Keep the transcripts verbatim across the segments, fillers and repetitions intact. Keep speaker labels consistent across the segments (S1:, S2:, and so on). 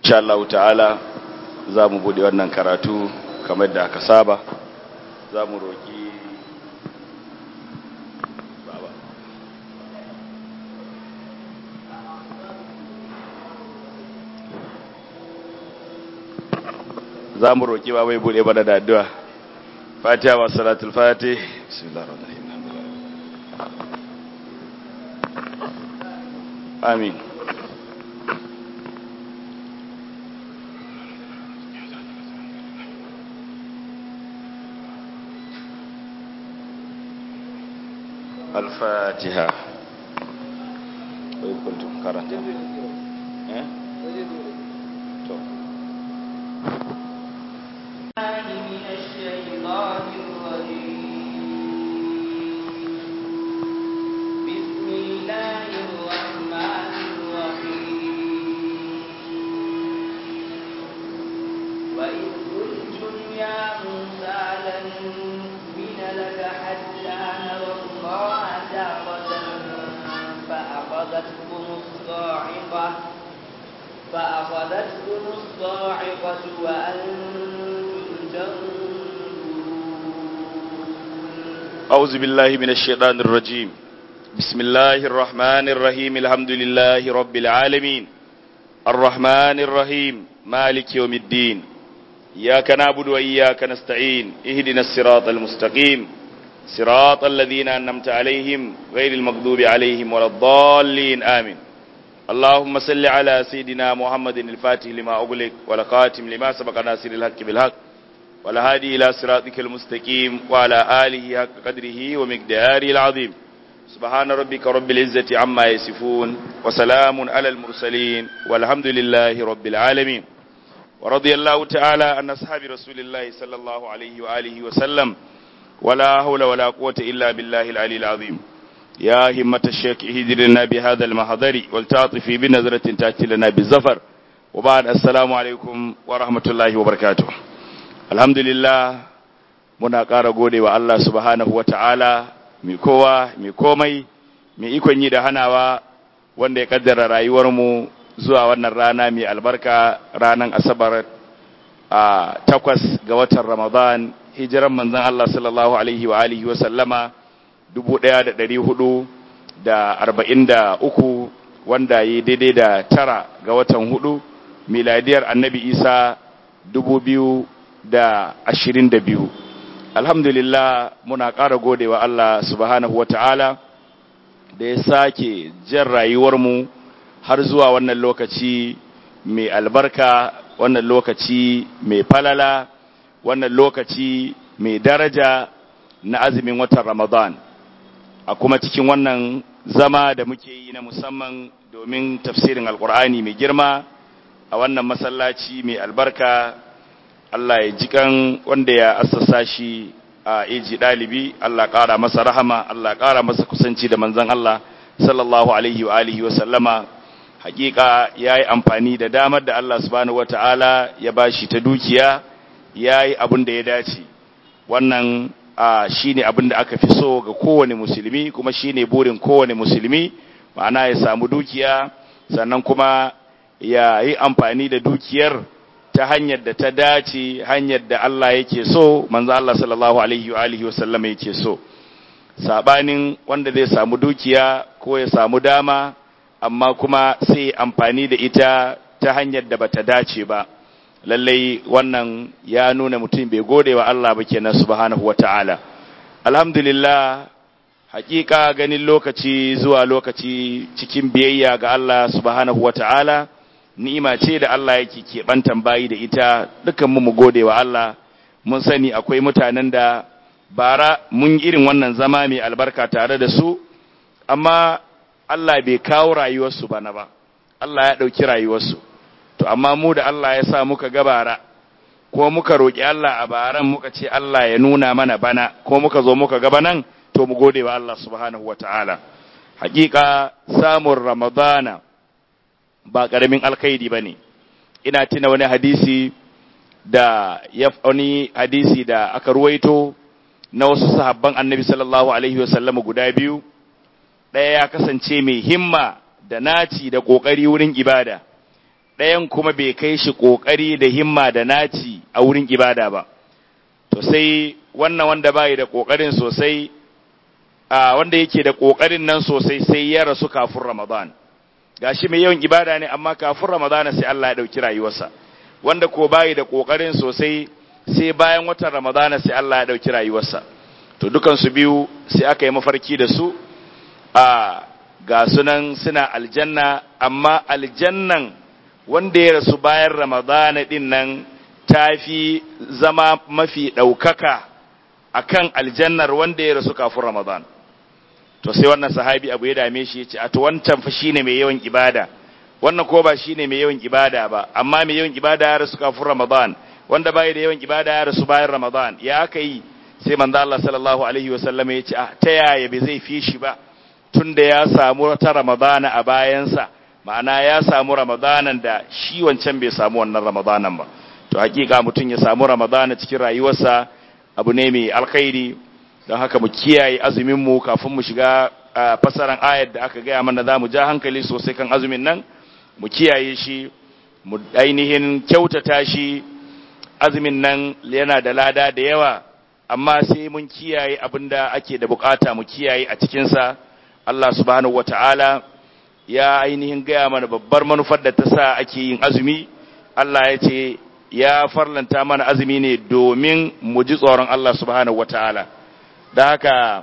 S1: insha Allah ta'ala za mu bude wannan karatu kamar da aka saba. Za mu roki baba za mu roki baba ya bude bada da addu'a. Fatiha wa salatul fatih. Bismillahir rahmanir rahim. Amin. Al-Fatiha. Wai kuntu karanta. Eh? To.
S2: فأخذتكم الصاعقة وأنتم تنظرون.
S1: أعوذ بالله من الشيطان الرجيم. بسم الله الرحمن الرحيم. الحمد لله رب العالمين الرحمن الرحيم مالك يوم الدين. إياك نعبد وإياك نستعين. اهدنا الصراط المستقيم صراط الذين أنعمت عليهم غير المغضوب عليهم ولا الضالين آمين. اللهم صل على سيدنا محمد الفاتح لما أغلق والخاتم لما سبق ناصر الحق بالحق والهادي إلى صراطك المستقيم وعلى آله حق قدره ومقداره العظيم. سبحان ربك رب العزة عما يصفون وسلام على المرسلين والحمد لله رب العالمين. ورضي الله تعالى عن أصحاب رسول الله صلى الله عليه وآله وسلم ولا حول ولا قوة إلا بالله العلي العظيم. يا همة الشيخ اهدر لنا بهذا المحضر والتعطف بنظرة تأتي لنا بالزفر. وبعد السلام عليكم ورحمة الله وبركاته. الحمد لله muna ƙara gode wa Allah subhanahu wa ta'ala mai kowa mai komai mai ikon yi da hanawa wanda ya kaddara rayuwarmu zuwa wannan rana mai albarka ranar asabar a takwas ga watan Ramadan hijiran manzon Allah sallallahu alaihi wa alihi wa sallama dubu ɗaya da ɗari hudu da arba'in da uku wanda yi daidai da tara ga watan hudu miladiyar annabi Isa dubu biyu da ashirin da biyu. Alhamdulillah muna ƙara godewa Allah subhanahu wa ta'ala da ya sake jan rayuwarmu har zuwa wannan lokaci mai albarka, wannan lokaci mai falala, wannan lokaci mai daraja na azumin watan Ramadan. A kuma cikin wannan zama da muke yi na musamman domin tafsirin Alƙur'ani mai girma a wannan masallaci mai albarka, Allah ya jikan wanda ya assasa shi a eji ɗalibi, Allah ƙara masa rahama, Allah ƙara masa kusanci da manzon Allah sallallahu alaihi wa alihi wa sallama. Hakika yayi amfani da damar da Allah subhanahu wataala ya bashi ta dukiya, yayi abin da ya dace. Wannan shine abin da aka fi so ga kowane musulmi, kuma shine burin kowane musulmi, ma'ana ya samu dukiya sannan kuma ya yi amfani da dukiyar ta hanyar da ta dace, hanyar da Allah yake so, manzo Allah sallallahu alaihi wa alihi wasallam yake so. Sabanin wanda zai samu dukiya ko ya samu dama amma kuma sai amfani da ita ta hanyar da bata dace ba, lallai wannan ya nuna mutum bai gode wa Allah ba kenan subhanahu wataala. Alhamdulillah, hakika ganin lokaci zuwa lokaci cikin biyayya ga Allah subhanahu wataala ni'ima ce da Allah yake keɓantan bayi da ita. Dukan mu mu gode wa Allah. Mun sani akwai mutanen da bara mun irin wannan zama mai albarka tare da su, amma Allah bai kawo rayuwarsu bana ba, Allah ya ɗauki rayuwarsu. To amma mu da Allah ya sa muka ga bara, ko muka roƙi Allah a baran muka ce Allah ya nuna mana bana, ko muka zo muka ga banan, to mu gode wa Allah subhanahu wataala. Hakika samun Ramadana ba ƙaramin alkhairi ba ne. Ina tuna wani hadisi da ya wani hadisi da aka ruwaito na wasu sahabban annabi sallallahu alaihi wasallam guda biyu. Ɗaya ya kasance mai himma da naci da ƙoƙari wurin ibada, ɗayan kuma bai kai shi ƙoƙari da himma da naci a wurin ibada ba. To sai wannan wanda bai da ƙoƙarin sosai, a wanda yake da ƙoƙarin nan sosai sai ya rasu kafin Ramadan. Gashi mai yawan ibada ne amma kafin Ramadan sai Allah ya ɗauki rayuwarsa. Wanda ko bai da ƙoƙarin sosai sai bayan watan Ramadan sai Allah ya ɗauki rayuwarsa. To dukansu biyu sai aka yi mafarki da su, a ga sunan suna aljanna, amma aljannan wanda ya rasu bayan Ramadana din nan ta fi zama mafi ɗaukaka a kan aljannar wanda ya rasu kafin Ramadan. To sai wannan sahabi abu ya dame shi ya ce, a to wancan fa shine mai yawan ibada, wannan ko ba shine mai yawan ibada ba, amma mai yawan ibada ya rasu kafin Ramadan, wanda bai da yawan ibada ya rasu bayan Ramadan, ya aka yi? Sai manzo Allah sallallahu alaihi wasallam ya ce, a ta yaya bai zai fi shi ba, tunda ya samu ta Ramadana a bayansa, ma'ana ya samu Ramadanan da shi wancan bai samu wannan Ramadanan ba. To hakika mutum ya samu Ramadana cikin rayuwarsa abu ne mai alkhairi, don haka mu kiyaye azumin mu kafin mu shiga fasaran ayar da aka gaya mana. Za mu ja hankali sosai kan azumin nan, mu kiyaye shi, mu ainihin kyautata shi. Azumin nan yana da lada da yawa, amma sai mun kiyaye abinda ake da bukata mu kiyaye a cikinsa. Allah subhanahu wata'ala ya ainihin gaya mana babbar manufar da ta sa ake yin azumi. Allah ya ce ya farlanta mana azumi ne domin mu ji tsoron Allah subhanahu wata'ala. Da haka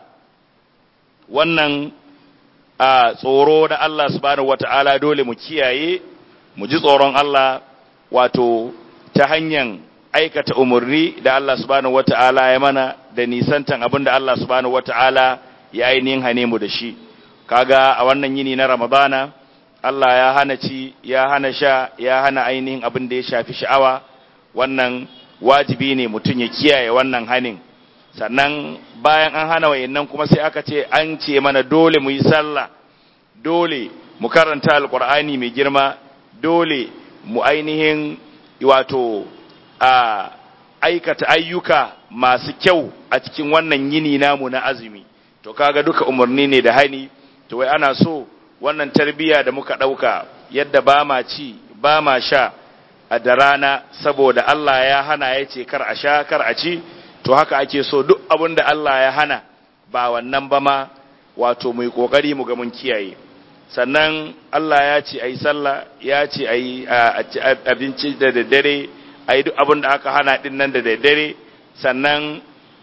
S1: wannan a tsoro da Allah subhanahu wata'ala dole mu kiyaye, mu ji tsoron Allah wato ta hanyar aikata umarni da Allah subhanahu wata'ala ya mana da nisantan abin da Allah subhanahu wata'ala ya ainihin hane mu da shi. Kaga a wannan yini na Ramadana Allah ya hana ci, ya hana sha, ya hana ainihin abin da ya shafi sha'awa. Wannan wajibi ne mutum ya kiyaye wannan hanin. Sannan bayan an hana wayannan kuma sai aka ce an ce mana dole mu yi sallah, dole mu karanta alqur'ani mai girma, dole mu ainihin wato a aikata ayyuka masu kyau a cikin wannan yini namu na azumi. To kaga duka umarni ne da hani. To wai ana so wannan tarbiyya da muka ɗauka yadda ba ma ci ba ma sha a da rana saboda Allah ya hana ya ce kar a sha kar a ci, to haka ake so duk abin da Allah ya hana ba wannan ba ma wato mu yi ƙoƙari mu ga mun kiyaye. Sannan Allah ya ce a yi sallah, ya ce a yi abinci da daddare, a yi duk abin da aka hana ɗin nan da daddare, sannan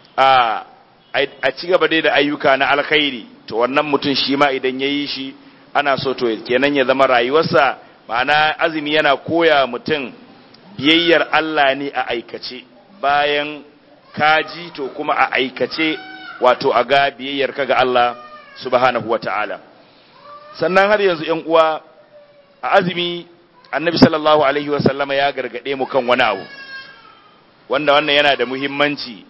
S1: a ci gaba dai da ayyuka na alkhairi. To wannan mutum shi ma idan ya yi shi ana so to kenan ya zama rayuwarsa, ma'ana azumi yana koya mutum biyayyar Allah ne a aikace, bayan kaji to kuma a aikace wato a ga biyayyar ka ga Allah subhanahu wata'ala. Sannan har yanzu ƴan uwa, a azumi annabi sallallahu alaihi wasallama ya gargade mu kan wani abu wanda wannan yana da muhimmanci,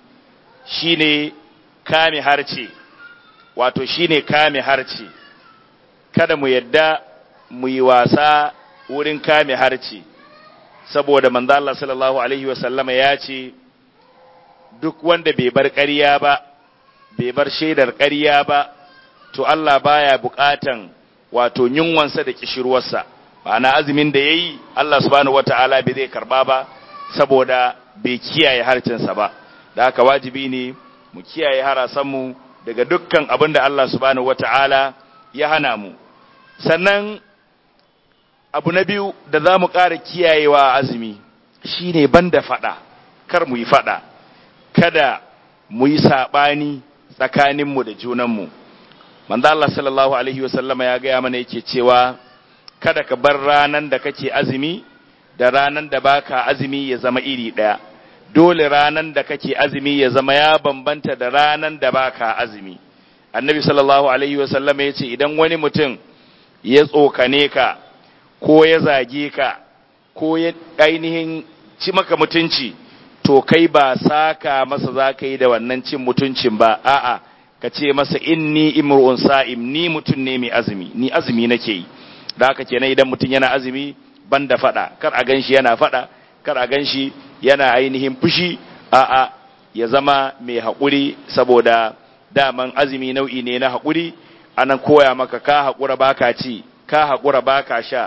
S1: shine kame harce. Wato shine kame harce, kada mu yadda mu yi wasa wurin kame harce, saboda manzo Allah sallallahu alaihi wasallama ya ce duk wanda bai bar ƙarya ba, bai bar shaidar ƙarya ba, to Allah baya buƙatan wato yunwansa da kishirwarsa. Ma'ana azumin da yayi Allah subhanahu wataala bai zai karba ba saboda bai kiyaye harcensa ba. Da haka wajibi ne mu kiyaye harasanmu daga dukkan abin da Allah subhanahu wata'ala ya hana mu. Sannan abu na biyu da za mu ƙara kiyayewa azumi shi ne banda faɗa, kar mu yi faɗa, kada mu yi saɓani tsakaninmu da junanmu. Manzo Allah sallallahu alaihi wasallama ya gaya mana yake cewa kada ka bar ranan da kake azumi da ranan da baka azumi ya zama iri ɗaya. Dole ranan da kake azumi ya zama ya bambanta da ranan da baka azumi. Annabi sallallahu alaihi wasallam ya ce idan wani mutum ya tsokane ka ko ya zage ka ko ya ainihin ci maka mutunci, to kai ba saka masa zaka yi da wannan cin mutuncin ba, a'a ka ce masa inni imru'un sa'im, ni mutum ne mai azumi, ni azumi nake yi. Da haka kenan idan mutum yana azumi banda fada, kar a ganshi yana fada, kar a ganshi yana ainihin fushi, a'a ya zama mai haƙuri, saboda daman azumi nau'i ne na haƙuri. Anan koya maka ka haƙura baka ci, ka haƙura baka sha,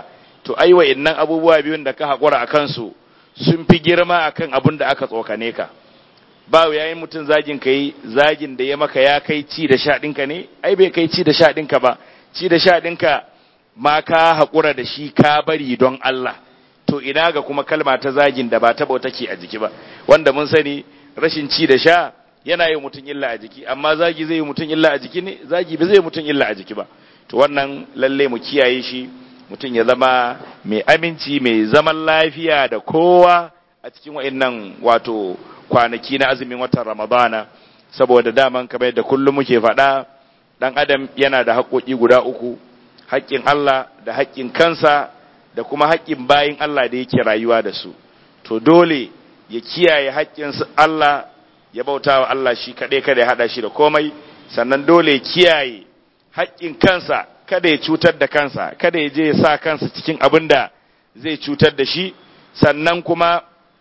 S1: to ai wa'innan abubuwa biyun da ka haƙura a kansu sun fi girma akan abin da aka tsokane ka. Ba yayin mutum zagin ka yi zagin da ya maka ya kai ci da sha ɗinka ne? Ai bai kai ci da sha ɗinka ba, ci da sha ɗinka ma ka haƙura da shi ka bari don Allah. To ina ga kuma kalma ta zagin da ba taɓa take a jiki ba, wanda mun sani rashin ci da sha yana yi mutum illa a jiki, amma zagi zai yi mutum illa a jiki ne? Zagi ba zai yi mutum illa a jiki ba. To wannan lalle mu kiyaye shi, mutum ya zama mai aminci, mai zaman lafiya da kowa a cikin wa'annan wato kwanaki na azumin watan Ramadana, saboda daman kamar da kullum muke faɗa, ɗan adam yana da haƙoƙi guda uku, haƙƙin Allah da haƙƙin kansa da kuma haƙƙin bayin Allah da yake rayuwa da su. To dole ya kiyaye haƙƙin Allah, ya bauta wa Allah shi kaɗai, kada ya haɗa shi da komai, sannan dole ya kiyaye haƙƙin kansa, kada ya cutar da kansa, kada ya je ya sa kansa cikin abin da zai cutar da shi, sannan kuma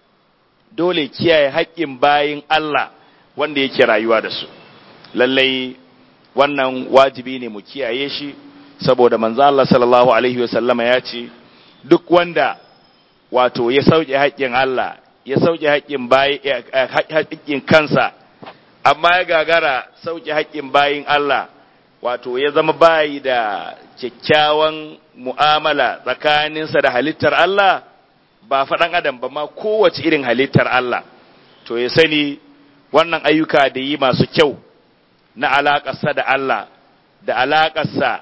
S1: dole kiyaye haƙƙin bayin Allah wanda yake rayuwa da su. Lallai wannan wajibi ne mu kiyaye shi, saboda manzo Allah sallallahu alaihi wasallama ya ce duk wanda wato ya sauke haƙƙin Allah, ya sauke haƙƙin bayi haƙƙin kansa, amma ya gagara sauke haƙƙin bayin Allah, wato ya zama bayi da kyakkyawan mu'amala tsakaninsa da halittar Allah, ba faɗan adam ba ma kowace irin halittar Allah, to ya sani wannan ayyuka da yi masu kyau na alaƙarsa da Allah da alaƙarsa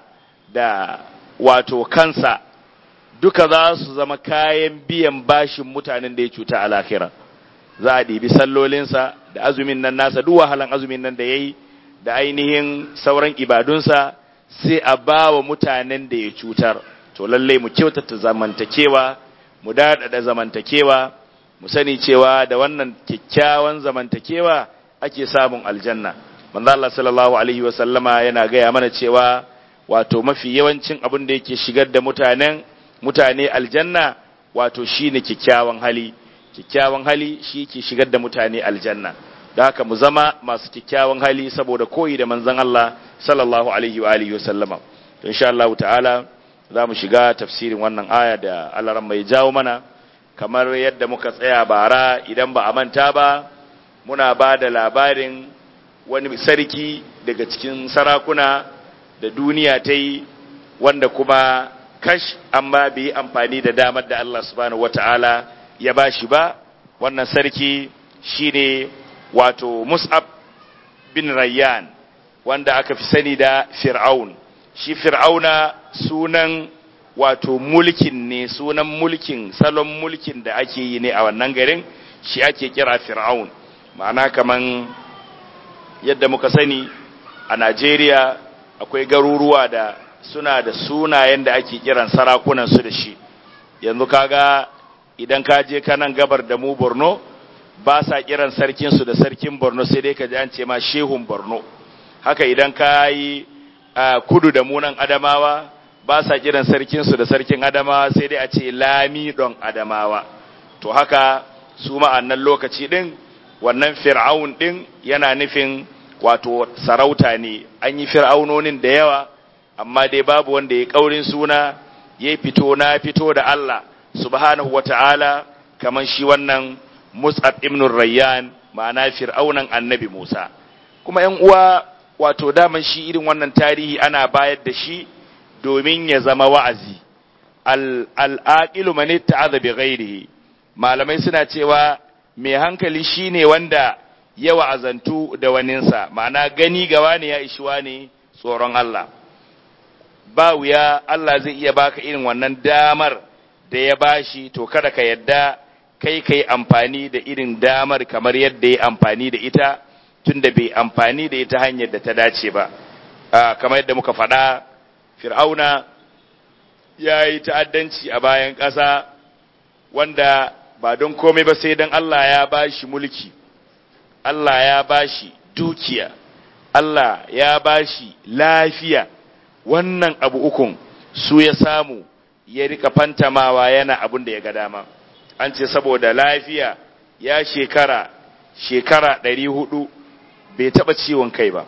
S1: da wato kansa duka za su zama kayan biyan bashin mutanen da ya cuta a lahira. Za a ɗibi sallolinsa da azumin nan nasa, duk wahalan azumin nan da ya yi da ainihin sauran ibadunsa sai a ba wa mutanen da ya cutar. To lallai mu kyautata zamantakewa, mu daɗaɗa zamantakewa, mu sani cewa da wannan kyakkyawan zamantakewa ake samun aljanna. Manzo Allah sallallahu alaihi wa sallama yana gaya mana cewa wato mafi yawancin abin da yake shigar da mutanen mutane aljanna wato shine kyakkyawan hali. Kyakkyawan hali shi ke shigar da mutane aljanna. Da haka mu zama masu kyakkyawan hali saboda koyi da manzon Allah sallallahu alaihi wa alihi wa sallama. To insha Allah ta'ala za mu shiga tafsirin wannan aya da Allah ran mai jawo mana, kamar yadda muka tsaya bara idan ba a manta ba, muna ba da labarin wani sarki daga cikin sarakuna da duniya ta yi, wanda kuma kash amma bai yi amfani da damar da Allah subhanahu wata'ala ya ba shi ba. Wannan sarki shine wato Mus'ab bin Rayyan, wanda aka fi sani da Fir'aun. Shi Fir'auna sunan wato mulkin ne, sunan mulkin, salon mulkin da ake yi ne a wannan garin, shi ake kira Fir'aun. Ma'ana kaman yadda muka sani a Najeriya akwai garuruwa da suna da sunayen da ake kiran sarakunan su da shi. Yanzu kaga idan ka je kanan gabar da mu Borno, ba sa kiran sarkin su da sarkin Borno, sai dai ka ji an ce ma shehun Borno. Haka idan ka yi kudu da mu nan Adamawa, ba sa kiran sarkin su da sarkin Adamawa, sai dai a ce Lami don Adamawa. To haka su ma'annan lokaci din wannan Fir'aun din yana nufin wato sarauta ne. An yi fir'aunonin da yawa, amma dai babu wanda ya kaurin suna ya fito na fito da Allah subhanahu wata'ala kaman shi wannan Mus'ab ibn Rayyan, ma'ana fir'aunan annabi Musa. Kuma ƴan uwa, wato daman shi irin wannan tarihi ana bayar da shi domin ya zama wa'azi. Al-aqilu man itta'adha bi ghairihi, malamai suna cewa mai hankali shine wanda ya wa'azantu da waninsa, ma'ana gani gawa ne ya ishi wani tsoron Allah. Ba wuya Allah zai iya baka irin wannan damar da ya bashi, to kada ka yadda kai kai amfani da irin damar kamar yadda ya amfani da ita, tunda bai amfani da ita hanyar da ta dace ba. Kamar yadda muka faɗa, Fir'auna ya yi ta'addanci a bayan ƙasa, wanda ba don komai ba sai don Allah ya bashi mulki, Allah ya bashi dukiya, Allah ya bashi lafiya. Wannan abu ukun su ya samu ya rika fantamawa yana abin da ya ga dama. An ce saboda lafiya ya shekara shekara ɗari hudu bai taɓa ciwon kai ba,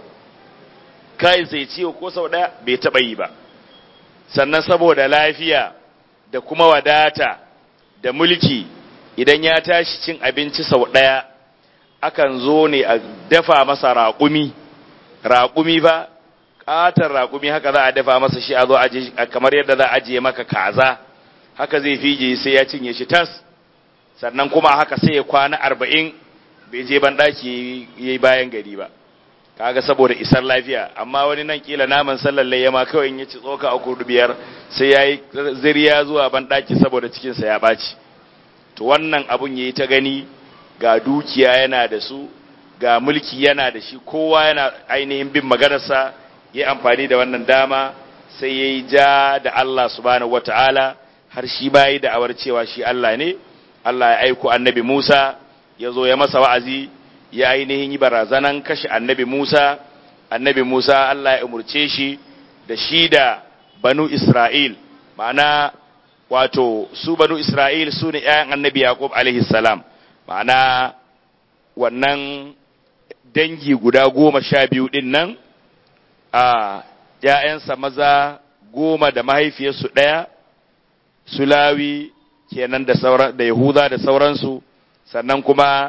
S1: kai sai ciwo ko sau ɗaya bai taɓa yi ba. Sannan saboda lafiya da kuma wadata da mulki idan ya tashi cin abinci sau ɗaya akan zo ne a dafa masa raƙumi raƙumi ba ƙatar raƙumi haka za a dafa masa shi a zo aje kamar yadda za a ajiye maka kaza haka zai fije sai ya cinye shi tas sannan kuma haka sai ya kwana arba'in bai je ban ɗaki ya yi bayan gari ba kaga saboda isar lafiya amma wani nan kila naman sallalle ya ma kawai in ya ci tsoka uku biyar sai ya yi ziriya zuwa ban ɗaki saboda cikinsa ya ɓaci to wannan abun ya yi ta gani ga dukiya yana da su ga mulki yana da shi kowa yana ainihin bin maganarsa ya amfani da wannan dama sai ya yi ja da Allah subhanahu wata'ala har shi ba yi da'awar cewa shi Allah ne Allah ya aiko annabi Musa ya zo ya masa wa'azi ya ainihin yi barazanan kashe annabi Musa annabi Musa Allah ya umurce shi da shi da banu Isra'il ma'ana wato su banu Isra'il su ne ‘ya'yan annabi Yaqub alaihi salam ma'ana wannan dangi guda goma sha biyu ɗin nan a ‘ya'yansa maza goma da mahaifiyarsu ɗaya Sulawi kenan da sauran da Yahuda da sauransu sannan kuma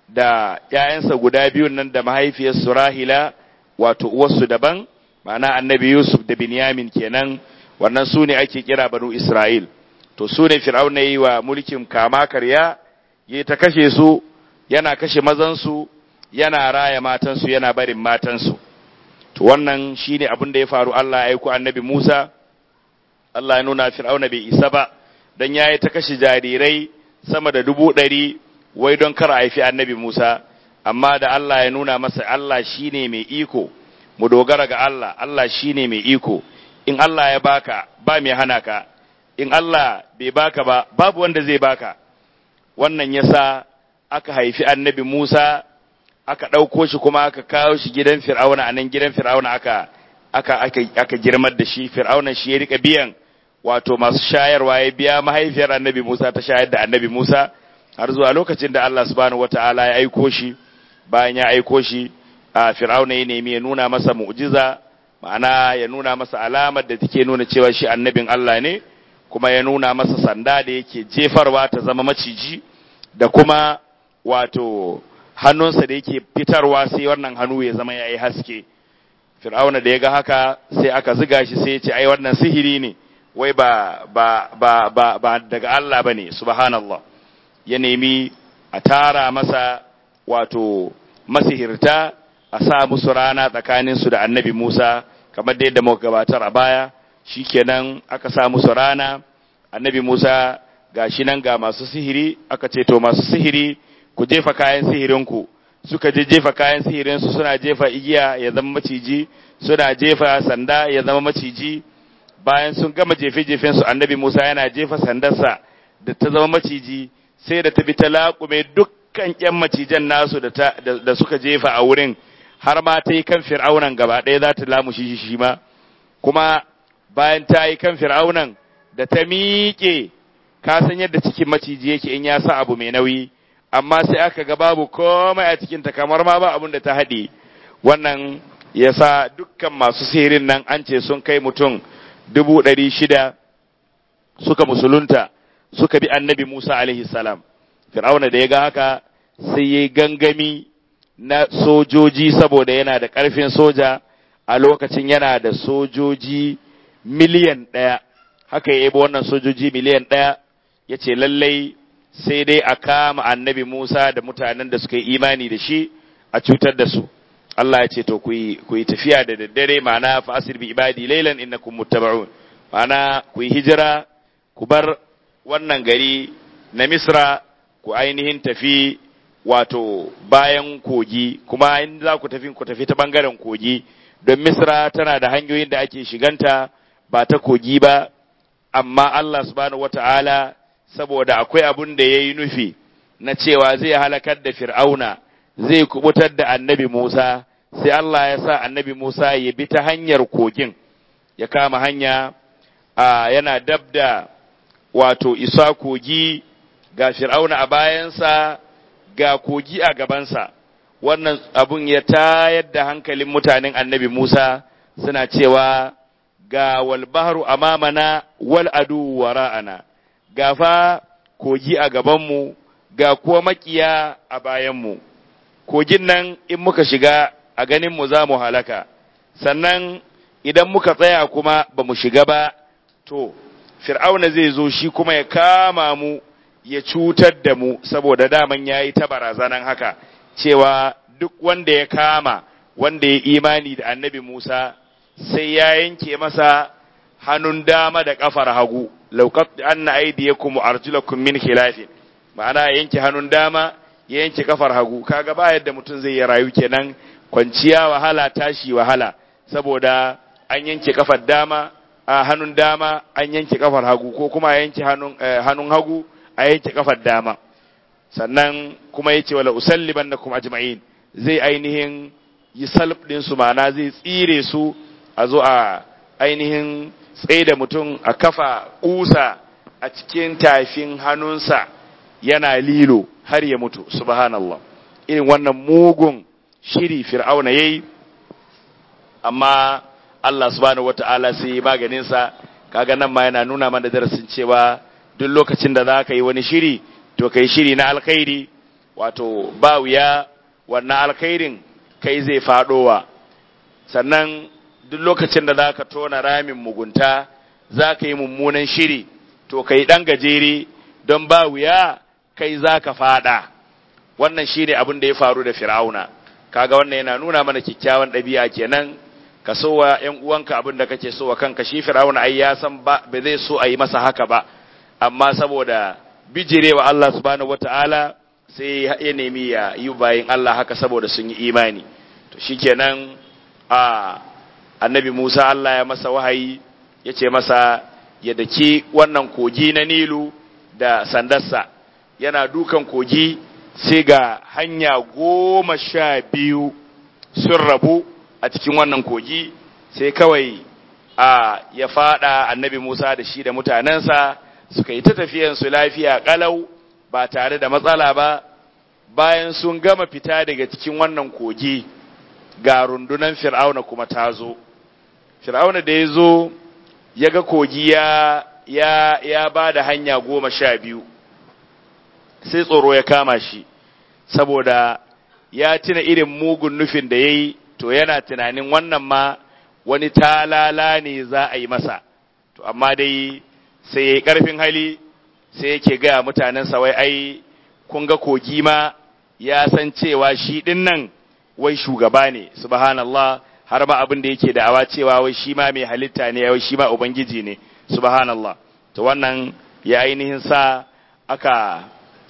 S1: da ‘ya'yansa guda biyun nan da mahaifiyarsu Rahila wato uwarsu daban ma'ana annabi Yusuf da Binyamin kenan wannan su ne ake kira banu Isra'il to su ne Fir'auna yi wa mulkin kama karya ya ta kashe su yana kashe mazansu yana raya matansu yana barin matansu to wannan shine abin da ya faru Allah ya aiko annabi Musa Allah ya nuna Fir'auna bai isa ba dan yayi ta kashe jarirai sama da dubu ɗari wai don kar a haifi annabi Musa amma da Allah ya nuna masa Allah shine mai iko mu dogara ga Allah Allah shine mai iko in Allah ya baka ba mai hana ka in Allah bai baka ba babu wanda zai baka wannan yasa aka haifi annabi Musa aka ɗauko shi kuma aka kawo shi gidan Fir'auna a nan gidan Fir'auna aka aka aka aka girmar da shi Fir'auna shi ya rika biyan wato masu shayarwa ya biya mahaifiyar annabi Musa ta shayar da annabi Musa har zuwa lokacin da Allah subhanahu wataala ya aiko shi bayan ya aiko shi a Fir'auna ya nemi ya nuna masa mu'jiza ma'ana ya nuna masa alamar da take nuna cewa shi annabin Allah ne kuma ya nuna masa sanda da yake jefarwa ta zama maciji da kuma wato hannunsa da yake fitarwa sai wannan hannu ya zama yayi haske Fir'auna da ya ga haka sai aka ziga shi sai ya ce ai wannan sihiri ne wai ba ba ba ba, ba daga Allah bane subhanallah ya nemi a tara masa wato masihirta a sa musu rana tsakaninsu da annabi Musa kamar da yadda muka gabatar a baya shikenan aka sa musu rana annabi Musa gashi nan ga masu sihiri aka ce to masu sihiri ku jefa kayan sihirinku suka je jefa kayan sihirinsu suna jefa igiya ya zama maciji suna jefa sanda ya zama maciji bayan sun gama jefe-jefen su annabi Musa yana jefa sandarsa da ta zama maciji sai da ta bi ta laƙume dukkan ƴan macijan nasu da, ta, da, da suka jefa a wurin har ma ta yi kan fir'aunan gaba ɗaya za ta lamushi shi ma kuma bayan ta yi kan fir'aunan da ta miƙe ka san yadda cikin maciji yake in ya sa abu mai nauyi amma sai aka ga babu komai a cikinta kamar ma ba abin da ta haɗe wannan ya sa dukkan masu sihirin nan an ce sun kai mutum dubu ɗari shida suka musulunta suka bi annabi Musa alaihi salam fir'auna da ya ga haka sai ya gangami na sojoji saboda yana da ƙarfin soja a lokacin yana da sojoji miliyan ɗaya haka ya yabo wannan sojoji miliyan ɗaya ya ce lallai sai dai a kama annabi Musa da mutanen da suka yi imani da shi a cutar da su Allah ya ce to ku yi tafiya da daddare ma'ana fa asir bi ibadi laylan innakum muttaba'un ma'ana ku yi hijira ku bar wannan gari na Misra ku ainihin tafi wato bayan kogi kuma in za ku tafi ku tafi ta bangaren kogi don Misra tana da hanyoyin da ake shiganta ba ta kogi ba amma Allah subhanahu wata'ala saboda akwai abun da yayi nufi na cewa zai halakar da Fir'auna zai kubutar da annabi Musa sai Allah ya sa annabi Musa ya bi ta hanyar kogin ya kama hanya a yana dabda wato isa kogi ga Fir'auna a bayansa ga kogi a gabansa wannan abun ya tayar da hankalin mutanen annabi Musa suna cewa ga wal bahru amamana wal adu wara'ana, ga fa kogi a gabanmu ga kuwa makiya a bayanmu. Kogin nan in muka shiga a ganinmu za mu halaka, sannan idan muka tsaya kuma ba mu shiga ba, to fir'auna zai zo shi kuma ya kama mu ya cutar da mu, saboda daman ya yi ta barazanan haka cewa duk wanda ya kama wanda ya imani da annabi Musa sai ya yanke masa hannun dama da kafar hagu, lauqat anna aydiyakum wa arjulakum min khilafin, ma'ana yanke hannun dama ya yanke kafar hagu. Kaga ba yadda mutum zai yi rayu kenan, kwanciya wahala, tashi wahala, saboda an yanke kafar dama a hannun dama an yanke kafar hagu, ko kuma a yanke hannun hannun hagu a yanke kafar dama. Sannan kuma yace wala usallibannakum ajma'in, zai ainihin yi salb din su, ma'ana zai tsire su, a zo a ainihin tsaye da mutum a kafa kusa a cikin tafin hannunsa yana lilo har ya mutu. Subhanallah, irin wannan mugun shiri fir'auna yayi, amma Allah subhanahu wata'ala sai maganin sa. Kaga nan ma yana nuna mana darasin cewa duk lokacin da zaka yi wani shiri to kai shiri na alkhairi, wato ba wuya wannan alkhairin kai zai fadowa. Sannan duk lokacin da zaka tona ramin mugunta zaka yi mummunan shiri to kai dan gajere, don ba wuya kai zaka fada. Wannan shine abin da ya faru da Fir'auna. Kaga wannan yana nuna mana kikkiawan dabi'a kenan, ka sowa ƴan uwanka abin da kake sowa kanka. Shi Fir'auna ai ya san ba ba zai so a yi masa haka ba, amma saboda bijirewa Allah subhanahu wataala sai ya nemi ya yi bayin Allah haka saboda sun yi imani. To shikenan a annabi Musa Allah ya masa wahayi, ya ce masa ya daki wannan kogi na Nilu da sandarsa. Yana dukan kogi sai ga hanya goma sha biyu sun rabu a cikin wannan kogi, sai kawai a ya fada annabi Musa da shi da mutanensa suka yi ta tafiyansu lafiya kalau ba tare da matsala ba. Bayan sun gama fita daga cikin wannan kogi, ga rundunan Fir'auna kuma ta zo. Fir'auna da ya zo ya ga kogi ya, ya, ya ba da hanya goma sha biyu, sai tsoro ya kama shi, saboda ya tuna irin mugun nufin da ya yi. To yana tunanin wannan ma wani talala ne za a yi masa. To amma dai sai ya yi ƙarfin hali, sai yake gaya mutanensa wai ai kun ga kogi ma ya san cewa shi ɗin nan wai shugaba ne. Subhanallah, har ma abin da yake da'awa cewa wai shi ma mai halitta ne, wai shi ma ubangiji ne. Subhanallah. To wannan ya ainihin sa aka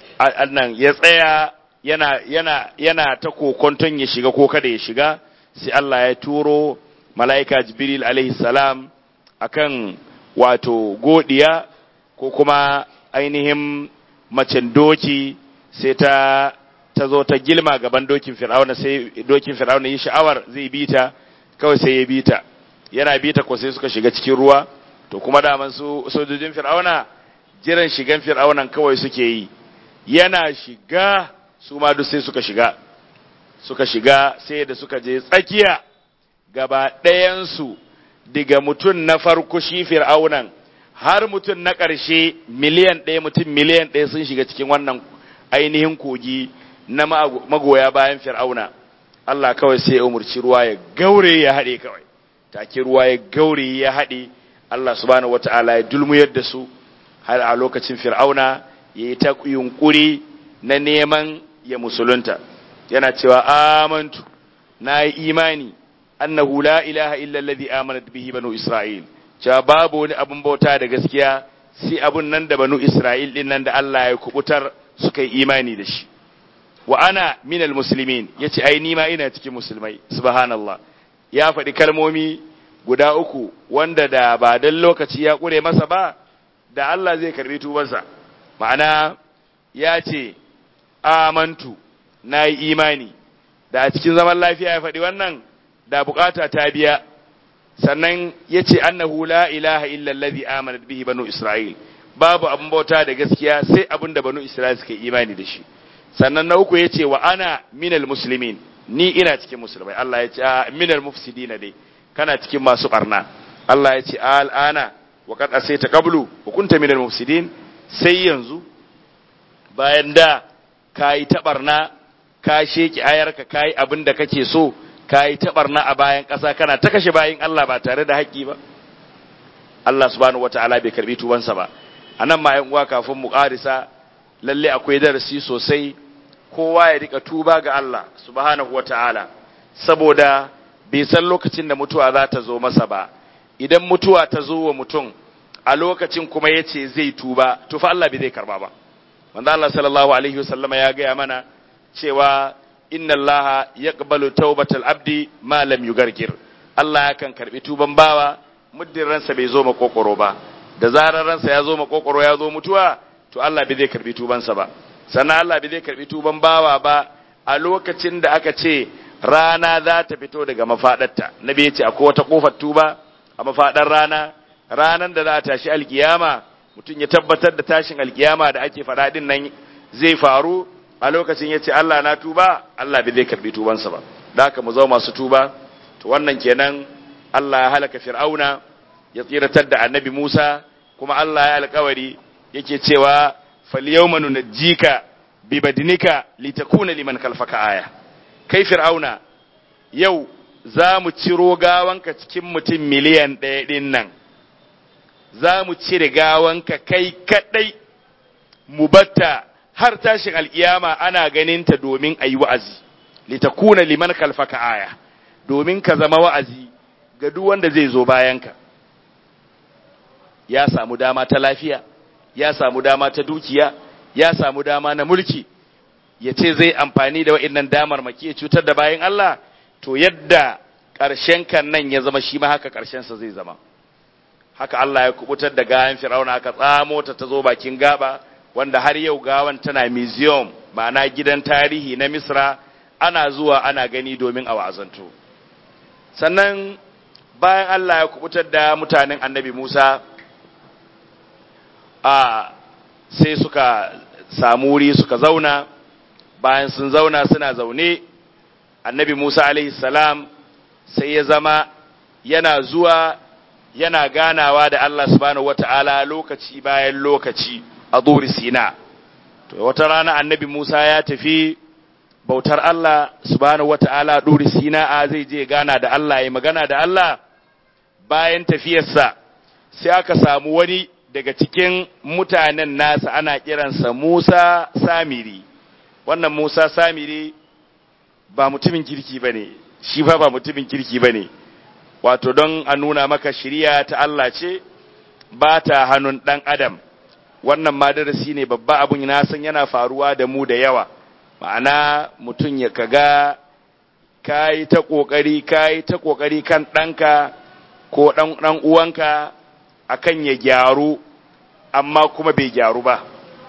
S1: annan ya tsaya yana yana yana ta kokonton ya shiga ko kada ya shiga. Sai Allah ya turo mala'ika Jibril alaihi salam akan wato godiya ko kuma ainihin macen doki, sai ta ta zo ta gilma gaban dokin Fir'auna, sai dokin Fir'auna yi sha'awar zai bita, kawai sai ya bita. Yana bita ko sai suka shiga cikin ruwa. To kuma daman su sojojin Fir'auna jiran shigan Fir'aunan kawai suke yi. Yana shiga su ma duk sai suka shiga. Suka shiga sai da suka je tsakiya gaba ɗayansu, daga mutum na farko shi Fir'aunan har mutum na ƙarshe miliyan ɗaya, mutum miliyan ɗaya sun shiga cikin wannan ainihin kogi na magoya bayan Fir'auna. Allah kawai sai ya umurci ruwa ya gaure ya haɗe, kawai take ruwa ya gaure ya haɗe. Allah subhanahu wata'ala ya dulmuyar da su, har a lokacin Fir'auna ya yi ta yunkuri na neman ya musulunta. Yana cewa amantu, na yi imani, annahu la ilaha illa alladhi amanat bihi banu Isra'il, cewa babu wani abin bauta da gaskiya sai abun nan da banu Isra'il din nan da Allah ya kubutar suka yi imani da shi. Wa ana minal muslimin, yace ai ni ma ina cikin musulmai. Subhanallah, ya faɗi kalmomi guda uku wanda da ba dan lokaci ya kure masa ba da Allah zai karbi tubansa. Ma'ana ya ce amantu, na yi imani, da a cikin zaman lafiya ya faɗi wannan da bukata ta biya. Sannan ya ce annahu la ilaha illa allazi amanat bihi banu Isra'il, babu abin bauta da gaskiya sai abin da banu Isra'il suka yi imani da shi. Sannan na uku ya ce wa ana minal muslimin, ni ina cikin musulmai. Allah ya ce a minal mufsidina dai, kana cikin masu barna. Allah ya ce al'ana wa qad asayta qablu wa kunta minal mufsidin, sai yanzu bayan da kai tabarna ka sheki ayarka kai abin da kake so, kai tabarna a bayan ƙasa kana ta kashe bayin Allah ba tare da haƙƙi ba. Allah subhanahu wataala bai karbi tubansa ba. Anan ma ƴan uwa kafin mu ƙarisa, lalle akwai darasi sosai, kowa ya rika tuba ga Allah subhanahu wataala, saboda bai san lokacin da mutuwa za ta zo masa ba. Idan mutuwa ta zo wa mutum a lokacin kuma yace zai tuba, to fa Allah bai zai karba ba. Manzo Allah sallallahu alaihi wasallama ya gaya mana cewa inna Allah yaqbalu tawbatal abdi ma lam yugargir. Allah yakan karbi tuban bawa muddin ransa bai zo makokoro ba. Da zarar ransa ya zo makokoro ya zo mutuwa, to Allah bai zai karbi tubansa ba. Sannan Allah bai zai karbi tuban bawa ba a lokacin da aka ce rana za ta fito daga mafadarta. Nabi ya ce akwai wata kofar tuba a mafadar rana, ranan da za a tashi alkiyama, mutum ya tabbatar da tashin alkiyama da ake faɗa din nan zai faru, a lokacin ya ce Allah na tuba, Allah bai zai karbi tubansa ba. Da haka mu zama masu tuba. To wannan kenan Allah ya halaka Fir'auna, ya tsiratar da Annabi Musa, kuma Allah ya alƙawari yake cewa falyawma nunajjika bi badinika litakuna liman khalfaka aya. Kai Fir'auna, yau za mu ciro gawanka cikin mutum miliyan ɗaya ɗin nan, za mu cire gawanka kai kaɗai, mu batta har tashin al'iyama ana ganinta domin a yi wa'azi, litakuna liman khalfaka aya, domin ka zama wa'azi ga duk wanda zai zo bayanka. Ya samu dama ta lafiya, ya samu dama ta dukiya, ya samu dama na mulki, ya ce zai amfani da wa'innan damar maki ya cutar da bayan Allah, to yadda ƙarshen kan nan ya zama shi ma haka ƙarshensa zai zama. Haka Allah ya kubutar da gawan Fir'auna, aka tsamo ta ta zo bakin gaba, wanda har yau gawan tana museum, ma'ana gidan tarihi na Misra, ana zuwa ana gani domin a wa'azantu. Sannan bayan Allah ya kubutar da mutanen Annabi Musa, a sai suka samu wuri suka zauna. Bayan sun zauna suna zaune, Annabi Musa alaihi salam sai ya zama yana zuwa yana ganawa da Allah subhanahu wata'ala lokaci bayan lokaci a Duri Sina. To wata rana Annabi Musa ya tafi bautar Allah subhanahu wata'ala Duri Sina, a zai je gana da Allah, ya magana da Allah. Bayan tafiyarsa sai aka samu wani daga cikin mutanen nasa ana kiransa Musa Samiri. Wannan Musa Samiri ba mutumin kirki bane, shi fa ba mutumin kirki bane. Wato don a nuna maka shiriya ta Allah ce, ba ta hannun ɗan adam. Wannan ma darasi ne babba, abun na san yana faruwa da mu da yawa. Ma'ana mutum ya kaga kayi ta kokari kayi ta kokari kan ɗanka ko ɗan ɗan uwanka akan ya gyaru, amma kuma bai gyaru ba.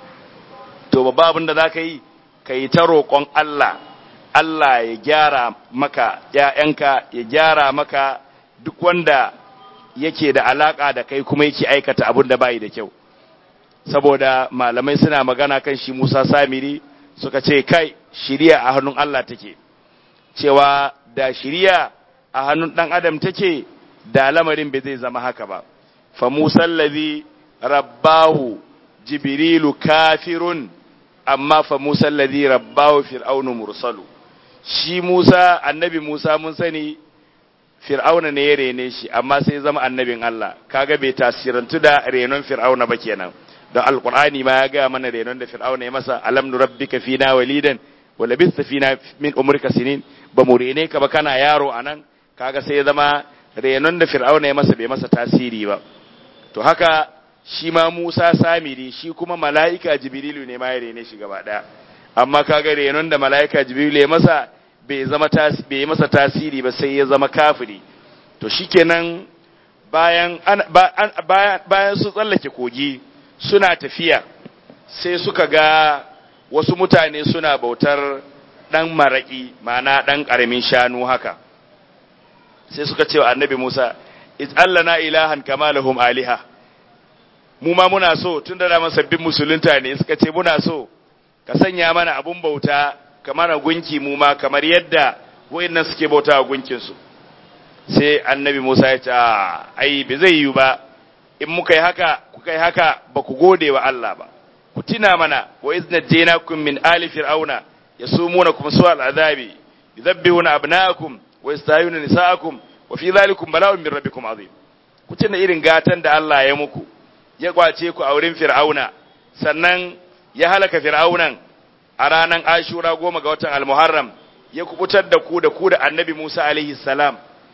S1: To babba abin da zaka yi, ka yi ta roƙon Allah, Allah ya gyara maka ‘ya'yanka, ya gyara maka duk wanda yake da alaƙa da kai kuma yake aikata abin da bayi da kyau. Saboda malamai suna magana kan shi Musa Samiri, suka ce kai shiriya a hannun Allah take, cewa da shiriya a hannun ɗan adam take da lamarin bai zai zama haka ba. Fa Musa allazi rabbahu Jibrilu kafirun, amma fa Musa alladhi rabbahu fir'aunu mursalu. Shi Musa, annabi Musa mun sani fir'auna ne ya rene shi, amma sai zama annabin Allah. Kaga bai tasirantu da renon fir'auna ba kenan. Don alqur'ani ma ya ga mana renon da fir'auna ya masa, alam nurabbika fina walidan wa labista fina min umrika sinin. Ba mu rene ka ba kana yaro anan. Kaga sai ya zama renon da fir'auna ya masa bai masa tasiri ba. To haka shi ma Musa Samiri, shi kuma mala'ika Jibrilu ne ma ya rene shi gaba ɗaya, amma kaga renon da mala'ika Jibrilu ya masa bai zama bai masa tasiri ba, sai ya zama kafiri. To shikenan bayan bayan bayan su tsallake kogi suna tafiya, sai suka ga wasu mutane suna bautar dan maraki, ma'ana dan karamin shanu haka. Sai suka ce wa Annabi Musa, ij'alna ilahan kama lahum aliha. Mu ma muna so, tun da dama sabbin musulunta ne, suka ce muna so ka sanya mana abun bauta kamar gunki mu ma, kamar yadda wayannan suke bauta a gunkinsu. sai annabi Musa ya ce ai bai zai yi ba in muka yi haka kuka yi haka ba ku gode wa Allah ba ku tina mana wa izna jainakum min ali fir'auna yasumunakum su'al azabi yudabbihuna abnaakum wa yastayuna nisaakum wa fi dhalikum bala'un min rabbikum azim ku tina irin gatan da Allah ya muku ya kwace ku a wurin fir'auna sannan ya halaka fir'aunan a ranar ashura goma ga watan al-muharram ya kubutar da ku da ku da annabi Musa alaihi salam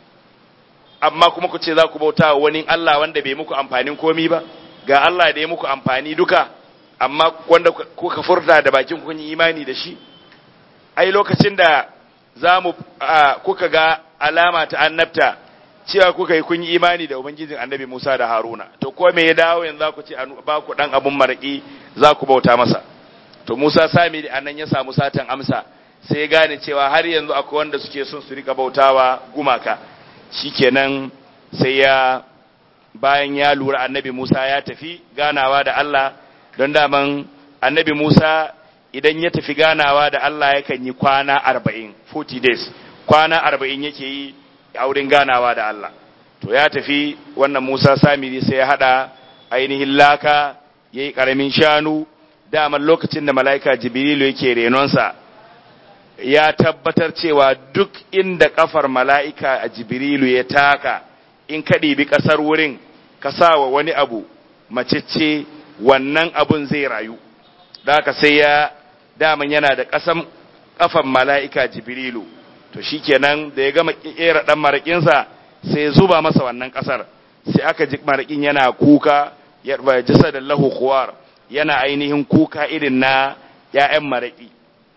S1: amma kuma ku ce za ku bauta wa wani Allah wanda bai muku amfanin komi ba ga Allah da ya muku amfani duka amma wanda kuka furta da bakin kun yi imani da shi ai lokacin da zamu kuka ga alama ta annabta cewa kuka yi kun yi imani da ubangijin annabi Musa da Haruna to ko me ya dawo yanzu za ku ce ba ku dan abun maraki za ku bauta masa to Musa sami anan ya samu satan amsa sai ya gane cewa har yanzu akwai wanda suke son su rika bautawa gumaka shikenan sai ya bayan ya lura annabi Musa ya tafi ganawa da Allah don daman annabi Musa idan ya tafi ganawa da Allah yakan yi kwana arba'in forty days kwana arba'in yake yi a wurin ganawa da Allah to ya tafi wannan Musa Samiri sai ya hada ainihin laka yayi karamin shanu daman lokacin da mala'ika Jibrilu yake renonsa ya tabbatar cewa duk inda kafar mala'ika a Jibrilu ya taka in ka ɗibi ƙasar wurin ka sa wa wani abu macece wannan abun zai rayu da haka sai ya daman yana da ƙasan kafan mala'ika Jibrilu to shikenan da ya gama kera dan marakinsa sai zuba masa wannan ƙasar sai aka ji marakin yana kuka ya jasadan lahu khuwar yana ainihin kuka irin na ‘ya'yan maraƙi.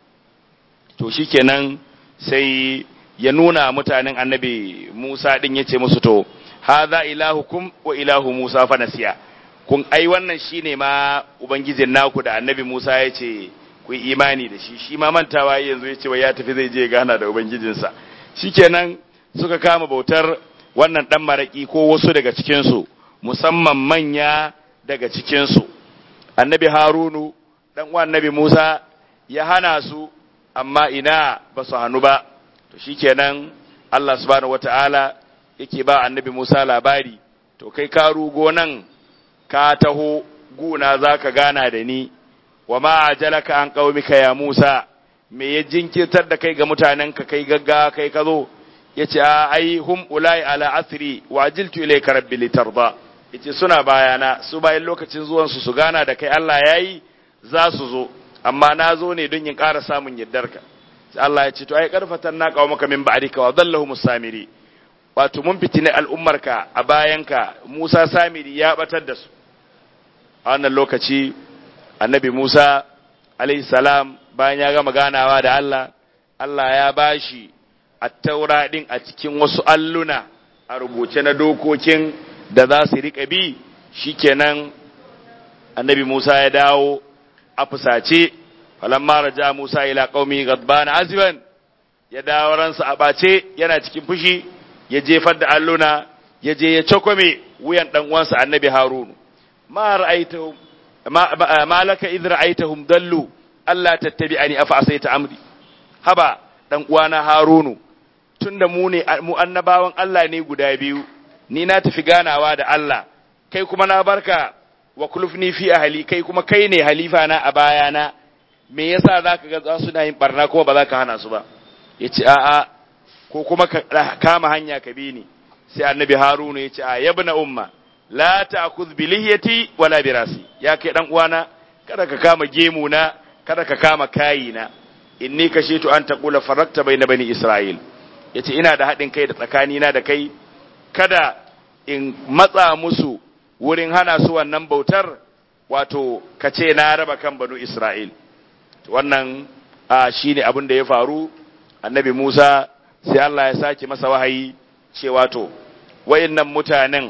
S1: To shi kenan sai ya nuna mutanen annabi Musa ɗin ya ce musu to, ha za ilahukum wa ilahu Musa fa nasiya. Kun ai wannan shi ne ma Ubangijin naku da annabi Musa ya ce ku yi imani da shi, shi ma mantawa yanzu ya ce wa ya tafi zai je gana da Ubangijinsa. Shi kenan suka kama bautar wannan ɗan maraƙi ko wasu daga cikinsu, musamman manya daga cikinsu. Annabi Harunu dan uwan annabi Musa ya hana su amma ina ba su hannu ba to shikenan Allah subhanahu wataala yake ba annabi Musa labari to kai ka rugo nan ka taho guna zaka gana da ni wa ma ajalaka an qaumika ya Musa me ya jinkirtar da kai ga mutanenka kai gagga kai ka zo yace a ai hum ulai ala asri wa ajiltu ilayka rabbi litarda yace suna bayana su bayan lokacin zuwan su su gana da kai Allah yayi za su zo amma na zo ne don yin ƙara samun yardarka sai Allah ya ce to ai karfatan na kawo maka min ba'dika wa dallahu musamiri wato mun fitine al'ummarka a bayanka Musa Samiri ya batar da su a wannan lokaci annabi Musa alaihi salam bayan ya gama ganawa da Allah Allah ya bashi at-taura din a cikin wasu alluna a rubuce na dokokin da za su riƙa bi shikenan annabi Musa ya dawo a fusace falamma raja Musa ila qaumi ghadban aziban ya dawo ransa a bace yana cikin fushi ya jefar da alluna ya je ya cakome wuyan dan uwansa annabi Harun ma ra'aytahum ma, ma laka idh ra'aytahum dallu alla tattabi'ani afa asaita amri haba dan uwana Harunu tunda mu ne mu annabawan Allah ne guda biyu ni na tafi ganawa da Allah kai kuma na barka wa kulufni fi ahli kai kuma kai ne halifa na a bayana me yasa zaka ga za su na yin barna kuma ba za ka hana su ba yace a a ko kuma ka kama hanya ka bi ni sai annabi Haruna yace a yabna umma la ta'khudh bi lihiyati wala bi rasi ya kai dan uwana kada ka kama gemu na kada ka kama kayina inni kashitu an taqula farakta bayna bani isra'il yace ina da hadin kai da tsakanina da kai kada in matsa musu wurin hana su wannan bautar wato kace na raba kan banu Isra'il wannan shi ne abin da ya faru annabi Musa sai Allah ya sake masa wahayi cewa to wayannan mutanen